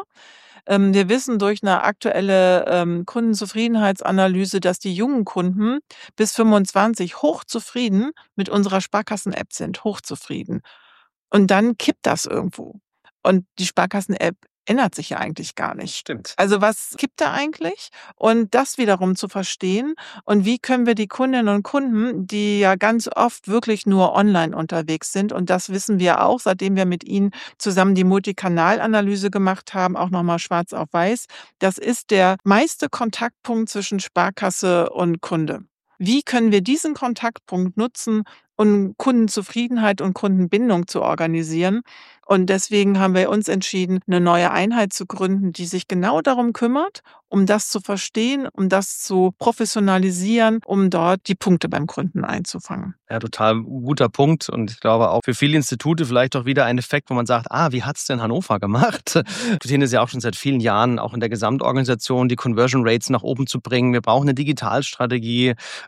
Wir wissen durch eine aktuelle ähm, Kundenzufriedenheitsanalyse, dass die jungen Kunden bis fünfundzwanzig hochzufrieden mit unserer Sparkassen-App sind, hochzufrieden. Und dann kippt das irgendwo. Und die Sparkassen-App ändert sich ja eigentlich gar nicht. Stimmt. Also was kippt da eigentlich? Und das wiederum zu verstehen und wie können wir die Kundinnen und Kunden, die ja ganz oft wirklich nur online unterwegs sind und das wissen wir auch, seitdem wir mit ihnen zusammen die Multikanalanalyse gemacht haben, auch nochmal schwarz auf weiß, das ist der meiste Kontaktpunkt zwischen Sparkasse und Kunde. Wie können wir diesen Kontaktpunkt nutzen, um Kundenzufriedenheit und Kundenbindung zu organisieren? Und deswegen haben wir uns entschieden, eine neue Einheit zu gründen, die sich genau darum kümmert, um das zu verstehen, um das zu professionalisieren, um dort die Punkte beim Kunden einzufangen. Ja, total guter Punkt. Und ich glaube auch für viele Institute vielleicht auch wieder ein Effekt, wo man sagt, ah, wie hat's denn Hannover gemacht? Wir sehen es ja auch schon seit vielen Jahren, auch in der Gesamtorganisation, die Conversion Rates nach oben zu bringen. Wir brauchen eine Digitalstrategie.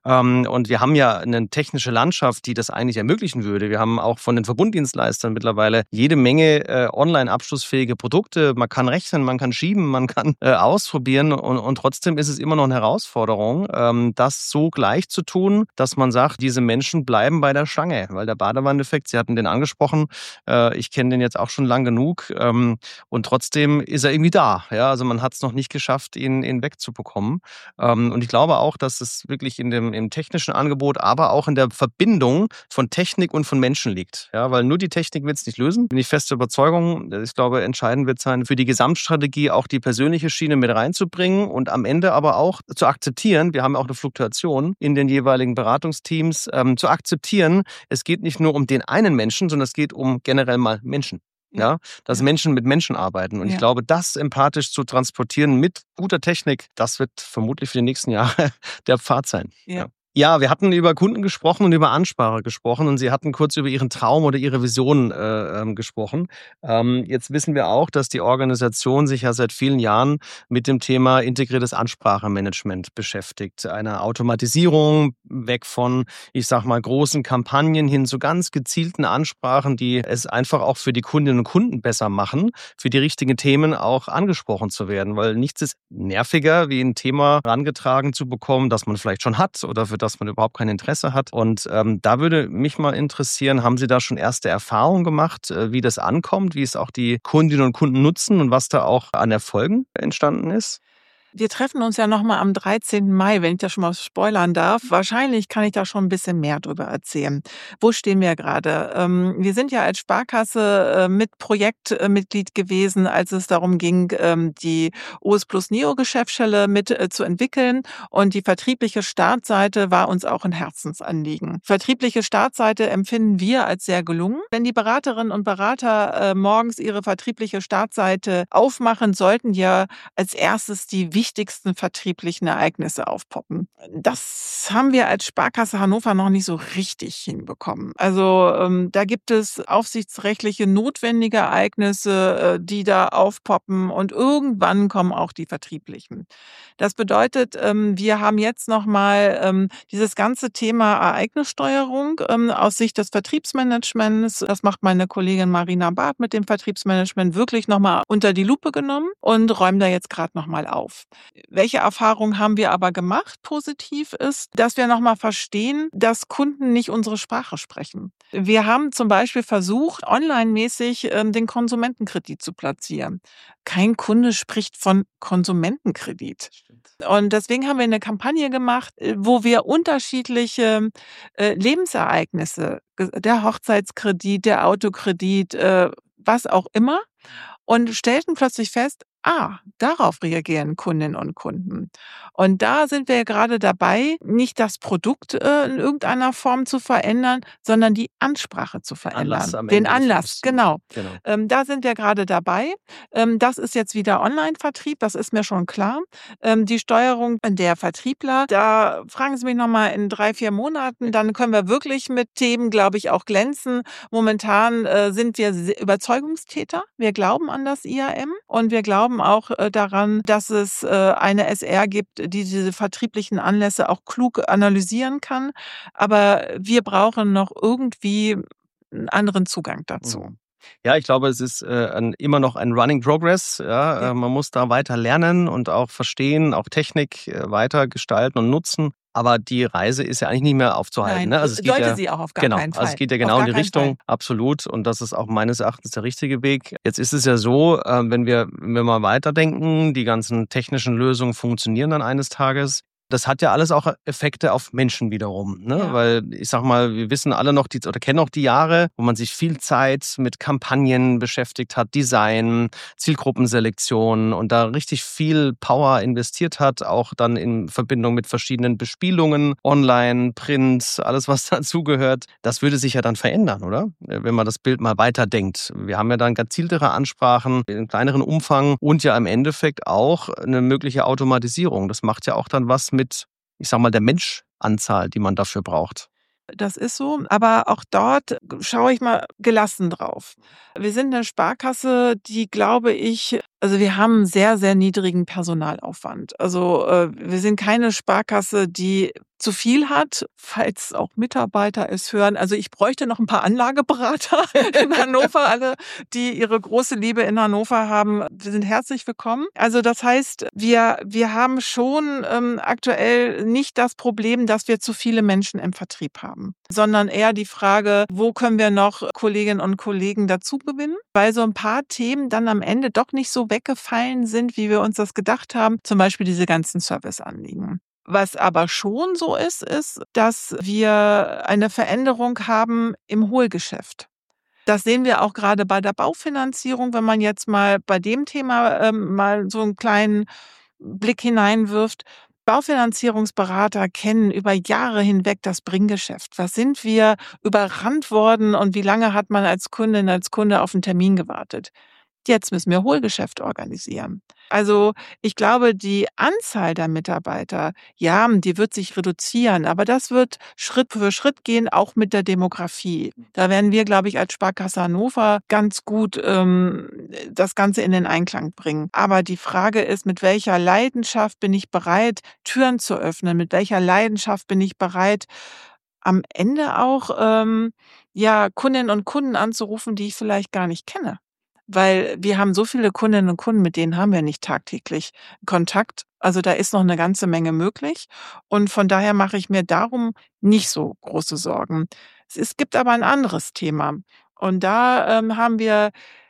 Und wir haben ja eine technische Landschaft, die das eigentlich ermöglichen würde. Wir haben auch von den Verbunddienstleistern mittlerweile jede Menge äh, online abschlussfähige Produkte. Man kann rechnen, man kann schieben, man kann äh, ausprobieren und, und trotzdem ist es immer noch eine Herausforderung, ähm, das so gleich zu tun, dass man sagt, diese Menschen bleiben bei der Stange, weil der Badewanneffekt, Sie hatten den angesprochen, äh, ich kenne den jetzt auch schon lang genug ähm, und trotzdem ist er irgendwie da. Ja? Also man hat es noch nicht geschafft, ihn, ihn wegzubekommen. Ähm, und ich glaube auch, dass es wirklich in dem im technischen Angebot, aber auch in der Verbindung von Technik und von Menschen liegt. Ja? Weil nur die Technik wird es nicht lösen. Bin ich feste Überzeugung. Ich glaube, entscheidend wird sein, für die Gesamtstrategie auch die persönliche Schiene mit reinzubringen und am Ende aber auch zu akzeptieren, wir haben auch eine Fluktuation in den jeweiligen Beratungsteams, ähm, zu akzeptieren, es geht nicht nur um den einen Menschen, sondern es geht um generell mal Menschen. Ja, dass ja. Menschen mit Menschen arbeiten. Und ja. ich glaube, das empathisch zu transportieren mit guter Technik, das wird vermutlich für die nächsten Jahre der Pfad sein. Ja. Ja. Ja, wir hatten über Kunden gesprochen und über Ansprache gesprochen und Sie hatten kurz über Ihren Traum oder Ihre Vision äh, ähm, gesprochen. Ähm, jetzt wissen wir auch, dass die Organisation sich ja seit vielen Jahren mit dem Thema integriertes Ansprachemanagement beschäftigt. Eine Automatisierung weg von, ich sag mal, großen Kampagnen hin zu ganz gezielten Ansprachen, die es einfach auch für die Kundinnen und Kunden besser machen, für die richtigen Themen auch angesprochen zu werden. Weil nichts ist nerviger, wie ein Thema herangetragen zu bekommen, das man vielleicht schon hat oder für das dass man überhaupt kein Interesse hat. Und ähm, da würde mich mal interessieren, haben Sie da schon erste Erfahrungen gemacht, äh, wie das ankommt, wie es auch die Kundinnen und Kunden nutzen und was da auch an Erfolgen entstanden ist? Wir treffen uns ja nochmal am dreizehnten Mai, wenn ich das schon mal spoilern darf. Wahrscheinlich kann ich da schon ein bisschen mehr drüber erzählen. Wo stehen wir gerade? Ähm, wir sind ja als Sparkasse äh, mit Projektmitglied gewesen, als es darum ging, ähm, die O S Plus Neo Geschäftsstelle mit äh, zu entwickeln. Und die vertriebliche Startseite war uns auch ein Herzensanliegen. Vertriebliche Startseite empfinden wir als sehr gelungen. Wenn die Beraterinnen und Berater äh, morgens ihre vertriebliche Startseite aufmachen, sollten ja als erstes die wichtigsten wichtigsten vertrieblichen Ereignisse aufpoppen. Das haben wir als Sparkasse Hannover noch nicht so richtig hinbekommen. Also ähm, da gibt es aufsichtsrechtliche notwendige Ereignisse, äh, die da aufpoppen und irgendwann kommen auch die vertrieblichen. Das bedeutet, ähm, wir haben jetzt nochmal ähm, dieses ganze Thema Ereignissteuerung ähm, aus Sicht des Vertriebsmanagements, das macht meine Kollegin Marina Barth mit dem Vertriebsmanagement, wirklich nochmal unter die Lupe genommen und räumen da jetzt gerade nochmal auf. Welche Erfahrungen haben wir aber gemacht? Positiv ist, dass wir nochmal verstehen, dass Kunden nicht unsere Sprache sprechen. Wir haben zum Beispiel versucht, online-mäßig ähm, den Konsumentenkredit zu platzieren. Kein Kunde spricht von Konsumentenkredit. Und deswegen haben wir eine Kampagne gemacht, äh, wo wir unterschiedliche äh, Lebensereignisse, ge- der Hochzeitskredit, der Autokredit, äh, was auch immer, und stellten plötzlich fest, ah, darauf reagieren Kundinnen und Kunden. Und da sind wir gerade dabei, nicht das Produkt äh, in irgendeiner Form zu verändern, sondern die Ansprache zu Anlass verändern. am Den Ende des Anlass, Lebens. genau. Genau. Ähm, da sind wir gerade dabei. Ähm, das ist jetzt wieder Online-Vertrieb, das ist mir schon klar. Ähm, die Steuerung der Vertriebler, da fragen Sie mich nochmal in drei, vier Monaten, dann können wir wirklich mit Themen, glaube ich, auch glänzen. Momentan äh, sind wir se- Überzeugungstäter. Wir glauben an das I A M und wir glauben auch äh, daran, dass es äh, eine S R gibt, die diese vertrieblichen Anlässe auch klug analysieren kann. Aber wir brauchen noch irgendwie einen anderen Zugang dazu. Mhm. Ja, ich glaube, es ist äh, ein, immer noch ein Running Progress. Ja? Ja. Äh, man muss da weiter lernen und auch verstehen, auch Technik äh, weiter gestalten und nutzen. Aber die Reise ist ja eigentlich nicht mehr aufzuhalten. Nein, Ne? Also es geht sollte ja, sie auch auf gar genau, keinen also es Fall. geht ja Auf genau in gar die keinen Fall. Richtung, absolut. Und das ist auch meines Erachtens der richtige Weg. Jetzt ist es ja so, äh, wenn wir, wenn wir mal weiterdenken, die ganzen technischen Lösungen funktionieren dann eines Tages. Das hat ja alles auch Effekte auf Menschen wiederum, ne? Ja. Weil ich sag mal, wir wissen alle noch die oder kennen auch die Jahre, wo man sich viel Zeit mit Kampagnen beschäftigt hat, Design, Zielgruppenselektion und da richtig viel Power investiert hat, auch dann in Verbindung mit verschiedenen Bespielungen, online, Print, alles was dazugehört. Das würde sich ja dann verändern, oder? Wenn man das Bild mal weiterdenkt. Wir haben ja dann gezieltere Ansprachen in kleineren Umfang und ja im Endeffekt auch eine mögliche Automatisierung. Das macht ja auch dann was mit, ich sag mal, der Menschanzahl, die man dafür braucht. Das ist so, aber auch dort schaue ich mal gelassen drauf. Wir sind eine Sparkasse, die, glaube ich, also wir haben 'n sehr, sehr niedrigen Personalaufwand. Also, äh, wir sind keine Sparkasse, die zu viel hat, falls auch Mitarbeiter es hören. Also, ich bräuchte noch ein paar Anlageberater in Hannover. Alle, die ihre große Liebe in Hannover haben, wir sind herzlich willkommen. Also, das heißt, wir wir haben schon, ähm, aktuell nicht das Problem, dass wir zu viele Menschen im Vertrieb haben, sondern eher die Frage: Wo können wir noch Kolleginnen und Kollegen dazugewinnen? Weil so ein paar Themen dann am Ende doch nicht so weggefallen sind, wie wir uns das gedacht haben, zum Beispiel diese ganzen Serviceanliegen. Was aber schon so ist, ist, dass wir eine Veränderung haben im Hohlgeschäft. Das sehen wir auch gerade bei der Baufinanzierung, wenn man jetzt mal bei dem Thema ähm, mal so einen kleinen Blick hineinwirft. Baufinanzierungsberater kennen über Jahre hinweg das Bringgeschäft. Was sind wir überrannt worden und wie lange hat man als Kundin, als Kunde auf einen Termin gewartet? Jetzt müssen wir Hohlgeschäft organisieren. Also, ich glaube, die Anzahl der Mitarbeiter, ja, die wird sich reduzieren, aber das wird Schritt für Schritt gehen, auch mit der Demografie. Da werden wir, glaube ich, als Sparkasse Hannover ganz gut ähm, das Ganze in den Einklang bringen. Aber die Frage ist, mit welcher Leidenschaft bin ich bereit, Türen zu öffnen? Mit welcher Leidenschaft bin ich bereit, am Ende auch ähm, ja, Kundinnen und Kunden anzurufen, die ich vielleicht gar nicht kenne? Weil wir haben so viele Kundinnen und Kunden, mit denen haben wir nicht tagtäglich Kontakt. Also, da ist noch eine ganze Menge möglich und von daher mache ich mir darum nicht so große Sorgen. Es es gibt aber ein anderes Thema und da, ähm, haben wir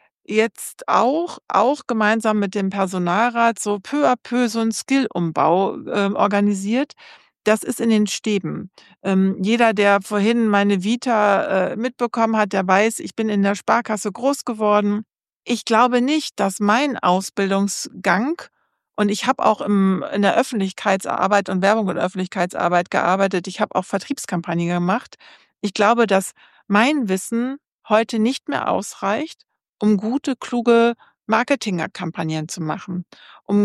jetzt auch auch gemeinsam mit dem Personalrat so peu à peu so 'n Skillumbau, ähm, organisiert. Das ist in den Stäben. Ähm, jeder, der vorhin meine Vita, äh, mitbekommen hat, der weiß, ich bin in der Sparkasse groß geworden. Ich glaube nicht, dass mein Ausbildungsgang, und ich habe auch im in der Öffentlichkeitsarbeit und Werbung und Öffentlichkeitsarbeit gearbeitet. Ich habe auch Vertriebskampagnen gemacht. Ich glaube, dass mein Wissen heute nicht mehr ausreicht, um gute, kluge Marketingkampagnen zu machen, um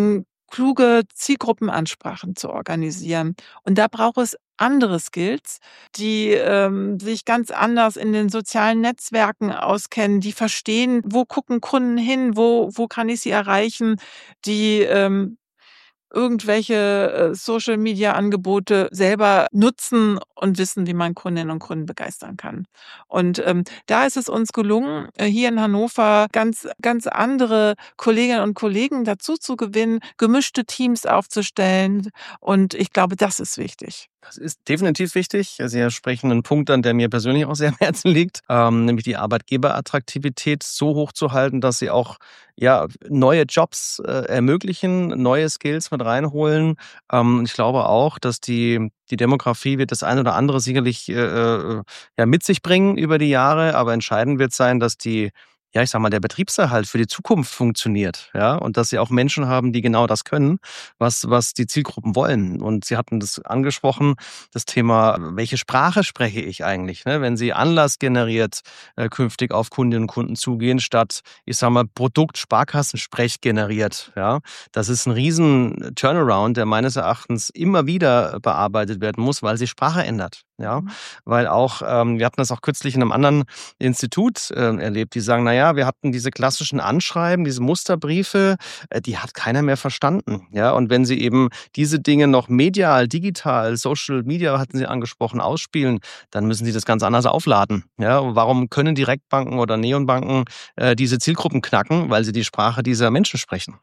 kluge Zielgruppenansprachen zu organisieren. Und da braucht es andere Skills, die ähm, sich ganz anders in den sozialen Netzwerken auskennen, die verstehen, wo gucken Kunden hin, wo, wo kann ich sie erreichen, die ähm, irgendwelche äh, Social-Media-Angebote selber nutzen und wissen, wie man Kundinnen und Kunden begeistern kann. Und ähm, da ist es uns gelungen, äh, hier in Hannover ganz, ganz andere Kolleginnen und Kollegen dazu zu gewinnen, gemischte Teams aufzustellen. Und ich glaube, das ist wichtig. Das ist definitiv wichtig. Sie sprechen einen Punkt an, der mir persönlich auch sehr am Herzen liegt, ähm, nämlich die Arbeitgeberattraktivität so hoch zu halten, dass sie auch ja, neue Jobs äh, ermöglichen, neue Skills mit reinholen. Ähm, ich glaube auch, dass die, die Demografie wird das eine oder andere sicherlich äh, äh, ja, mit sich bringen über die Jahre, aber entscheidend wird sein, dass die ja, ich sag mal, der Betriebserhalt für die Zukunft funktioniert, ja, und dass sie auch Menschen haben, die genau das können, was, was die Zielgruppen wollen. Und Sie hatten das angesprochen, das Thema, welche Sprache spreche ich eigentlich, ne? Wenn Sie Anlass generiert äh, künftig auf Kundinnen und Kunden zugehen, statt, ich sag mal, Produkt Sparkassensprech generiert, ja. Das ist ein riesen Turnaround, der meines Erachtens immer wieder bearbeitet werden muss, weil sich Sprache ändert, ja. Mhm. Weil auch, ähm, wir hatten das auch kürzlich in einem anderen Institut äh, erlebt, die sagen, naja, wir hatten diese klassischen Anschreiben, diese Musterbriefe, äh, die hat keiner mehr verstanden. Ja? Und wenn Sie eben diese Dinge noch medial, digital, Social Media hatten Sie angesprochen, ausspielen, dann müssen Sie das ganz anders aufladen. Ja? Und warum können Direktbanken oder Neonbanken äh, diese Zielgruppen knacken? Weil sie die Sprache dieser Menschen sprechen.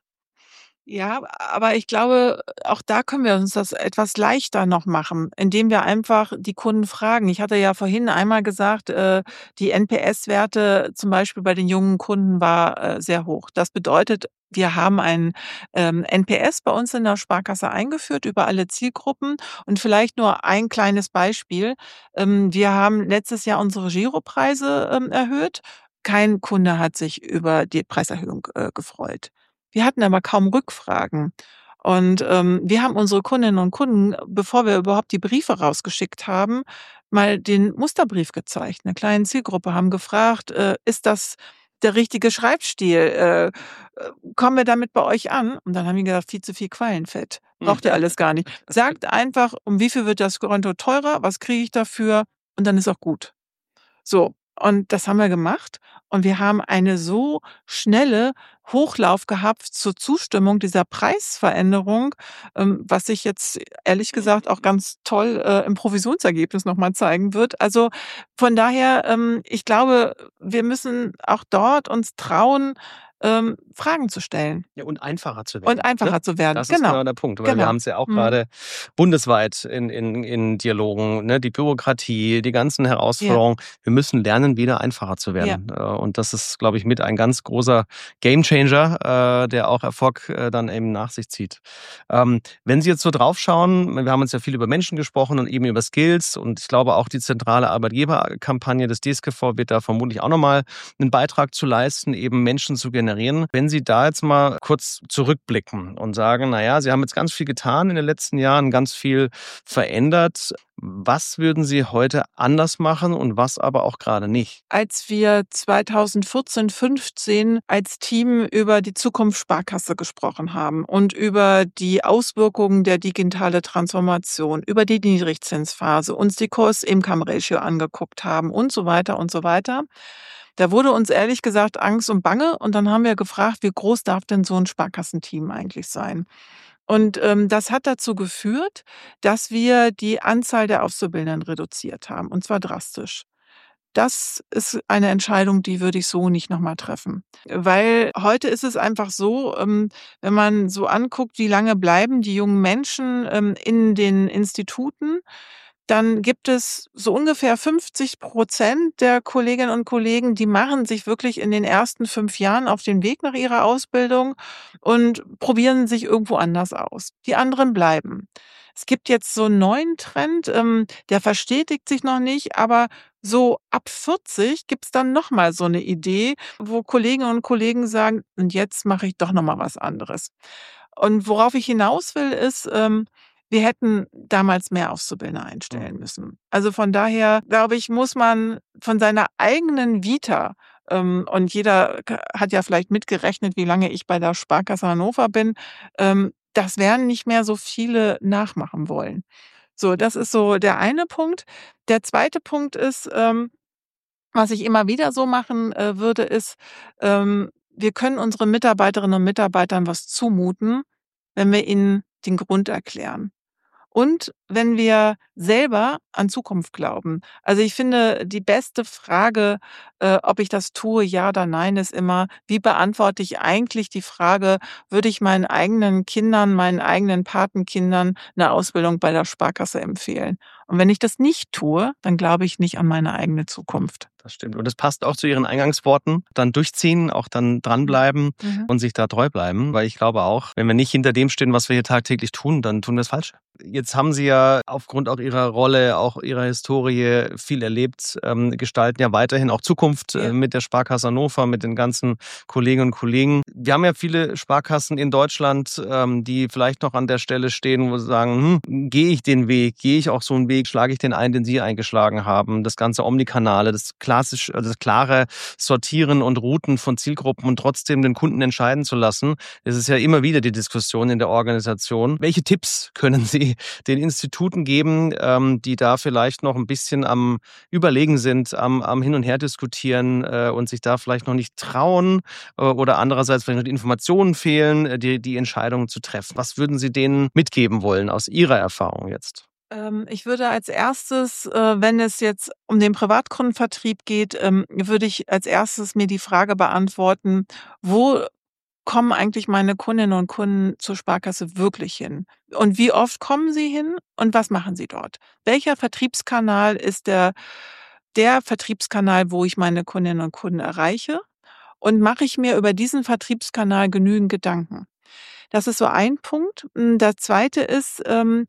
Ja, aber ich glaube, auch da können wir uns das etwas leichter noch machen, indem wir einfach die Kunden fragen. Ich hatte ja vorhin einmal gesagt, äh, die N P S-Werte zum Beispiel bei den jungen Kunden war äh, sehr hoch. Das bedeutet, wir haben ein ähm, N P S bei uns in der Sparkasse eingeführt über alle Zielgruppen. Und vielleicht nur ein kleines Beispiel. Ähm, wir haben letztes Jahr unsere Giropreise ähm, erhöht. Kein Kunde hat sich über die Preiserhöhung äh, gefreut. Wir hatten aber kaum Rückfragen. Und ähm, wir haben unsere Kundinnen und Kunden, bevor wir überhaupt die Briefe rausgeschickt haben, mal den Musterbrief gezeigt. Eine kleine Zielgruppe haben gefragt, äh, ist das der richtige Schreibstil? Äh, äh, kommen wir damit bei euch an? Und dann haben die gesagt, viel zu viel Quallenfett. Braucht ihr alles gar nicht. Sagt einfach, um wie viel wird das Konto teurer? Was kriege ich dafür? Und dann ist auch gut. So, und das haben wir gemacht und wir haben eine so schnelle Hochlauf gehabt zur Zustimmung dieser Preisveränderung, ähm, was sich jetzt ehrlich gesagt auch ganz toll äh, im Provisionsergebnis noch mal zeigen wird. Also, von daher, ähm, ich glaube, wir müssen auch dort uns trauen, ähm, Fragen zu stellen Ja, und einfacher zu und werden. Ne? einfacher zu werden. Das ist Genau, genau der Punkt, weil wir genau. haben es ja auch Mhm. gerade bundesweit in, in, in Dialogen, ne? Die Bürokratie, die ganzen Ja, Herausforderungen. Wir müssen lernen, wieder einfacher zu ja. werden. Äh, Und das ist, glaube ich, mit ein ganz großer Gamechanger, äh, der auch Erfolg äh, dann eben nach sich zieht. Ähm, Wenn Sie jetzt so draufschauen, wir haben uns ja viel über Menschen gesprochen und eben über Skills und ich glaube auch die zentrale Arbeitgeberkampagne des D S G V wird da vermutlich auch nochmal einen Beitrag zu leisten, eben Menschen zu generieren. Wenn Sie da jetzt mal kurz zurückblicken und sagen, naja, Sie haben jetzt ganz viel getan in den letzten Jahren, ganz viel verändert. Was würden Sie heute anders machen und was aber auch gerade nicht? Als wir zweitausendvierzehn, fünfzehn als Team über die Zukunft Sparkasse gesprochen haben und über die Auswirkungen der digitalen Transformation, über die Niedrigzinsphase, uns die Cost-Income-Ratio angeguckt haben und so weiter und so weiter, da wurde uns ehrlich gesagt Angst und Bange und dann haben wir gefragt, wie groß darf denn so ein Sparkassenteam eigentlich sein? Und ähm, das hat dazu geführt, dass wir die Anzahl der Auszubildenden reduziert haben, und zwar drastisch. Das ist eine Entscheidung, die würde ich so nicht noch mal treffen. Weil heute ist es einfach so, ähm, wenn man so anguckt, wie lange bleiben die jungen Menschen ähm, in den Instituten, dann gibt es so ungefähr fünfzig Prozent der Kolleginnen und Kollegen, die machen sich wirklich in den ersten fünf Jahren auf den Weg nach ihrer Ausbildung und probieren sich irgendwo anders aus. Die anderen bleiben. Es gibt jetzt so 'n neuen Trend, ähm, der verstetigt sich noch nicht, aber so ab vierzig gibt's dann noch mal so 'ne Idee, wo Kolleginnen und Kollegen sagen: „Und jetzt mache ich doch noch mal was anderes.“ Und worauf ich hinaus will, ist, ähm, wir hätten damals mehr Auszubildende einstellen Mhm. müssen. Also, von daher, glaube ich, muss man von seiner eigenen Vita, ähm, und jeder k hat ja vielleicht mitgerechnet, wie lange ich bei der Sparkasse Hannover bin, ähm, das werden nicht mehr so viele nachmachen wollen. So, das ist so der eine Punkt. Der zweite Punkt ist, ähm, was ich immer wieder so machen, äh, würde, ist, ähm, wir können unseren Mitarbeiterinnen und Mitarbeitern was zumuten, wenn wir ihnen den Grund erklären. Und wenn wir selber an Zukunft glauben. Also, ich finde, die beste Frage, äh, ob ich das tue, ja oder nein, ist immer: Wie beantworte ich eigentlich die Frage, würde ich meinen eigenen Kindern, meinen eigenen Patenkindern 'ne Ausbildung bei der Sparkasse empfehlen? Und wenn ich das nicht tue, dann glaube ich nicht an meine eigene Zukunft. Das stimmt. Und das passt auch zu Ihren Eingangsworten. Dann durchziehen, auch dann dranbleiben Mhm. und sich da treu bleiben. Weil ich glaube auch, wenn wir nicht hinter dem stehen, was wir hier tagtäglich tun, dann tun wir das Falsche. Jetzt haben Sie ja aufgrund auch Ihrer Rolle, auch Ihrer Historie viel erlebt, ähm, gestalten ja weiterhin auch Zukunft Ja. äh, mit der Sparkasse Hannover, mit den ganzen Kolleginnen und Kollegen. Wir haben ja viele Sparkassen in Deutschland, ähm, die vielleicht noch an der Stelle stehen, wo sie sagen, hm, gehe ich den Weg, gehe ich auch so einen Weg, schlage ich den ein, den Sie eingeschlagen haben. Das ganze Omnikanale, das klassisch, also das klare Sortieren und Routen von Zielgruppen und trotzdem den Kunden entscheiden zu lassen. Das ist ja immer wieder die Diskussion in der Organisation. Welche Tipps können Sie den Instituten geben, ähm, die da vielleicht noch ein bisschen am Überlegen sind, am, am Hin und Her diskutieren äh, und sich da vielleicht noch nicht trauen äh, oder andererseits vielleicht noch die Informationen fehlen, äh, die, die Entscheidungen zu treffen? Was würden Sie denen mitgeben wollen aus Ihrer Erfahrung jetzt? Ähm, ich würde als erstes, äh, wenn es jetzt um den Privatkundenvertrieb geht, ähm, würde ich als erstes mir die Frage beantworten: Wo kommen eigentlich meine Kundinnen und Kunden zur Sparkasse wirklich hin? Und wie oft kommen sie hin und was machen sie dort? Welcher Vertriebskanal ist der der Vertriebskanal, wo ich meine Kundinnen und Kunden erreiche? Und mache ich mir über diesen Vertriebskanal genügend Gedanken? Das ist so ein Punkt. Hm, der zweite ist, ähm,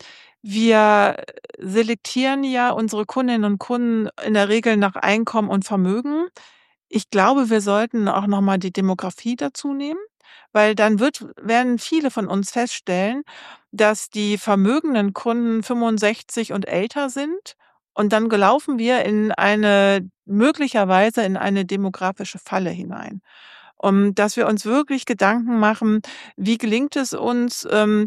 wir selektieren ja unsere Kundinnen und Kunden in der Regel nach Einkommen und Vermögen. Ich glaube, wir sollten auch noch mal die Demografie dazu nehmen, weil dann wird werden viele von uns feststellen, dass die vermögenden Kunden fünfundsechzig und älter sind und dann gelaufen wir in eine möglicherweise in eine demografische Falle hinein. Um dass wir uns wirklich Gedanken machen, wie gelingt es uns, ähm,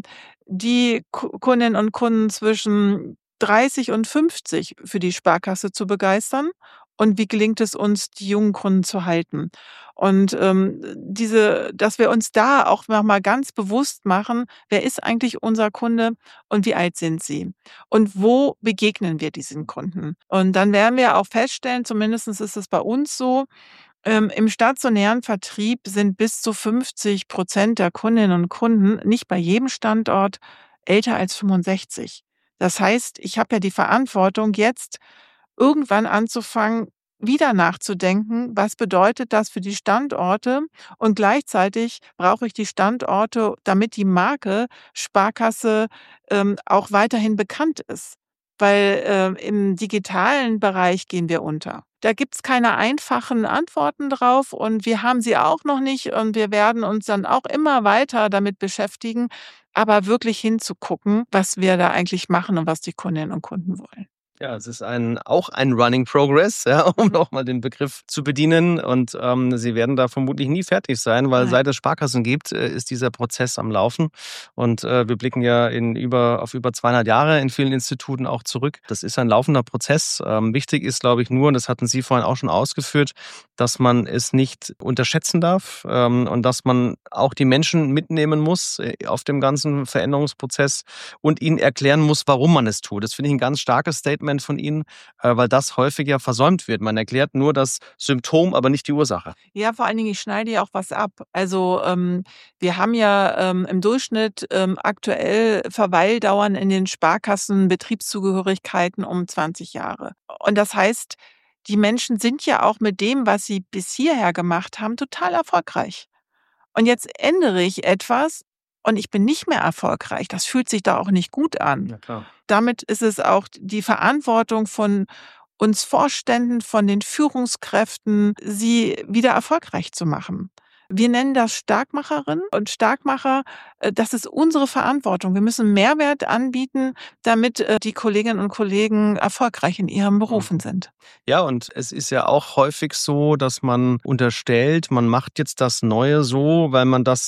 die Ku Kundinnen und Kunden zwischen dreißig und fünfzig für die Sparkasse zu begeistern und wie gelingt es uns, die jungen Kunden zu halten? Und, ähm, diese dass wir uns da auch noch mal ganz bewusst machen: Wer ist eigentlich unser Kunde und wie alt sind sie? Und wo begegnen wir diesen Kunden? Und dann werden wir auch feststellen, zumindestens ist es bei uns so, ähm, im stationären Vertrieb sind bis zu fünfzig Prozent der Kundinnen und Kunden, nicht bei jedem Standort, älter als fünfundsechzig. Das heißt, ich habe ja die Verantwortung, jetzt irgendwann anzufangen, wieder nachzudenken: Was bedeutet das für die Standorte? Und gleichzeitig brauche ich die Standorte, damit die Marke Sparkasse, ähm, auch weiterhin bekannt ist. Weil, ähm, im digitalen Bereich gehen wir unter. Da gibt's keine einfachen Antworten drauf und wir haben sie auch noch nicht und wir werden uns dann auch immer weiter damit beschäftigen, aber wirklich hinzugucken, was wir da eigentlich machen und was die Kundinnen und Kunden wollen. Ja, es ist ein, auch ein Running Progress, ja, um Mhm. nochmal den Begriff zu bedienen. Und ähm, Sie werden da vermutlich nie fertig sein, weil Nein. seit es Sparkassen gibt, äh, ist dieser Prozess am Laufen. Und äh, wir blicken ja in über, auf über zweihundert Jahre in vielen Instituten auch zurück. Das ist ein laufender Prozess. Ähm, wichtig ist, glaube ich, nur, und das hatten Sie vorhin auch schon ausgeführt, dass man es nicht unterschätzen darf ähm, und dass man auch die Menschen mitnehmen muss äh, auf dem ganzen Veränderungsprozess und ihnen erklären muss, warum man es tut. Das finde ich ein ganz starkes Statement von Ihnen, äh, weil das häufig ja versäumt wird. Man erklärt nur das Symptom, aber nicht die Ursache. Ja, vor allen Dingen, ich schneide ja auch was ab. Also, ähm, wir haben ja, ähm, im Durchschnitt, ähm, aktuell Verweildauern in den Sparkassen, Betriebszugehörigkeiten um zwanzig Jahre. Und das heißt, die Menschen sind ja auch mit dem, was sie bis hierher gemacht haben, total erfolgreich. Und jetzt ändere ich etwas und ich bin nicht mehr erfolgreich. Das fühlt sich da auch nicht gut an. Ja, klar. Damit ist es auch die Verantwortung von uns Vorständen, von den Führungskräften, sie wieder erfolgreich zu machen. Wir nennen das Starkmacherin und Starkmacher, äh, das ist unsere Verantwortung. Wir müssen Mehrwert anbieten, damit äh, die Kolleginnen und Kollegen erfolgreich in ihren Berufen Mhm. sind. Ja, und es ist ja auch häufig so, dass man unterstellt, man macht jetzt das Neue so, weil man das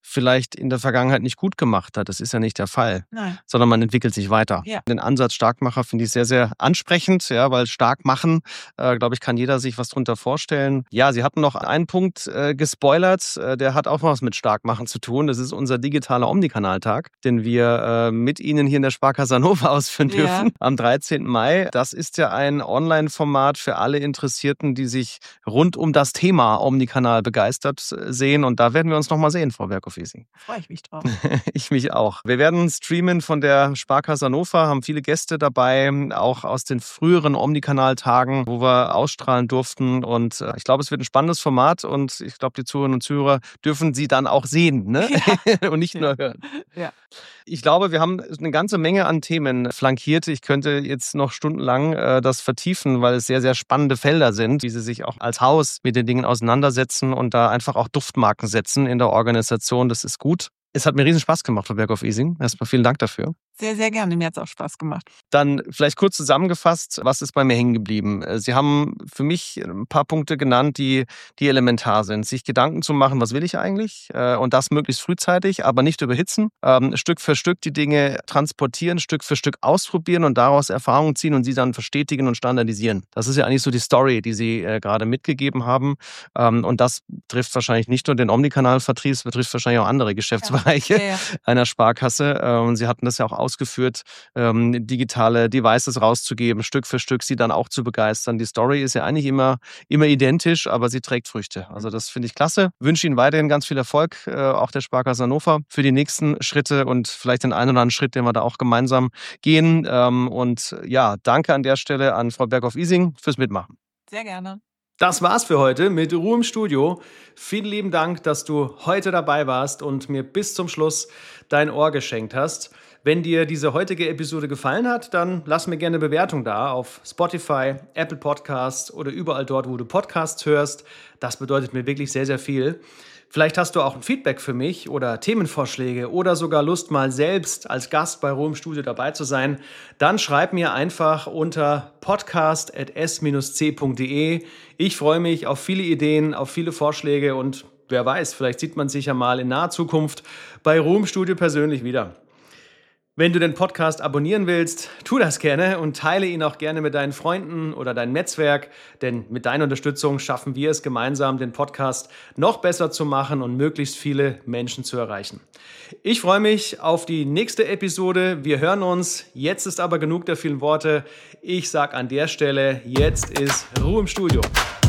vielleicht in der Vergangenheit nicht gut gemacht hat. Das ist ja nicht der Fall. Nein. Sondern man entwickelt sich weiter. Ja. Den Ansatz Starkmacher finde ich sehr, sehr ansprechend, ja, weil stark machen, äh, glaube ich, kann jeder sich was drunter vorstellen. Ja, Sie hatten noch einen Punkt äh, gespoilert, äh, der hat auch was mit Starkmachen zu tun. Das ist unser digitaler Omnikanaltag, den wir äh, mit Ihnen hier in der Sparkasse Hannover ausführen Ja. dürfen am dreizehnten Mai. Das ist ja ein Online-Format für alle Interessierten, die sich rund um das Thema Omnikanal begeistert sehen. Und da werden wir uns noch mal sehen, Frau Berghoff-Ising. Freue ich mich drauf. Ich mich auch. Wir werden streamen von der Sparkasse Hannover, haben viele Gäste dabei, auch aus den früheren Omnikanal-Tagen, wo wir ausstrahlen durften. Und äh, ich glaube, es wird ein spannendes Format und ich glaube, die Zuhörerinnen und Zuhörer dürfen Sie dann auch sehen, ne? Ja. Und nicht Ja. nur hören. Ja. Ich glaube, wir haben eine ganze Menge an Themen flankiert. Ich könnte jetzt noch stundenlang äh, das vertiefen, weil es sehr, sehr spannende Felder sind, wie Sie sich auch als Haus mit den Dingen auseinandersetzen und da einfach auch Duftmarken setzen in der Organisation. Das ist gut. Es hat mir riesen Spaß gemacht, Frau Berghoff-Ising. Erstmal vielen Dank dafür. Sehr, sehr gerne. Mir hat es auch Spaß gemacht. Dann vielleicht kurz zusammengefasst, was ist bei mir hängen geblieben? Sie haben für mich ein paar Punkte genannt, die, die elementar sind. Sich Gedanken zu machen, was will ich eigentlich? Und das möglichst frühzeitig, aber nicht überhitzen. Stück für Stück die Dinge transportieren, Stück für Stück ausprobieren und daraus Erfahrungen ziehen und sie dann verstetigen und standardisieren. Das ist ja eigentlich so die Story, die Sie gerade mitgegeben haben. Und das trifft wahrscheinlich nicht nur den Omnikanal-Vertrieb, es betrifft wahrscheinlich auch andere Geschäftsbereiche Ja, ja. einer Sparkasse. Und Sie hatten das ja auch ausgeführt, ähm, digitale Devices rauszugeben, Stück für Stück sie dann auch zu begeistern. Die Story ist ja eigentlich immer, immer identisch, aber sie trägt Früchte. Also das finde ich klasse. Wünsche Ihnen weiterhin ganz viel Erfolg, äh, auch der Sparkasse Hannover, für die nächsten Schritte und vielleicht den einen oder anderen Schritt, den wir da auch gemeinsam gehen. Ähm, und ja, danke an der Stelle an Frau Berghoff-Ising fürs Mitmachen. Sehr gerne. Das war's für heute mit Ruhe im Studio. Vielen lieben Dank, dass du heute dabei warst und mir bis zum Schluss dein Ohr geschenkt hast. Wenn dir diese heutige Episode gefallen hat, dann lass mir gerne eine Bewertung da auf Spotify, Apple Podcasts oder überall dort, wo du Podcasts hörst. Das bedeutet mir wirklich sehr, sehr viel. Vielleicht hast du auch ein Feedback für mich oder Themenvorschläge oder sogar Lust, mal selbst als Gast bei Ruhe im Studio dabei zu sein. Dann schreib mir einfach unter podcast at s c punkt d e. Ich freue mich auf viele Ideen, auf viele Vorschläge und wer weiß, vielleicht sieht man sich ja mal in naher Zukunft bei Ruhe im Studio persönlich wieder. Wenn du den Podcast abonnieren willst, tu das gerne und teile ihn auch gerne mit deinen Freunden oder deinem Netzwerk, denn mit deiner Unterstützung schaffen wir es gemeinsam, den Podcast noch besser zu machen und möglichst viele Menschen zu erreichen. Ich freue mich auf die nächste Episode. Wir hören uns. Jetzt ist aber genug der vielen Worte. Ich sage an der Stelle, jetzt ist Ruhe im Studio.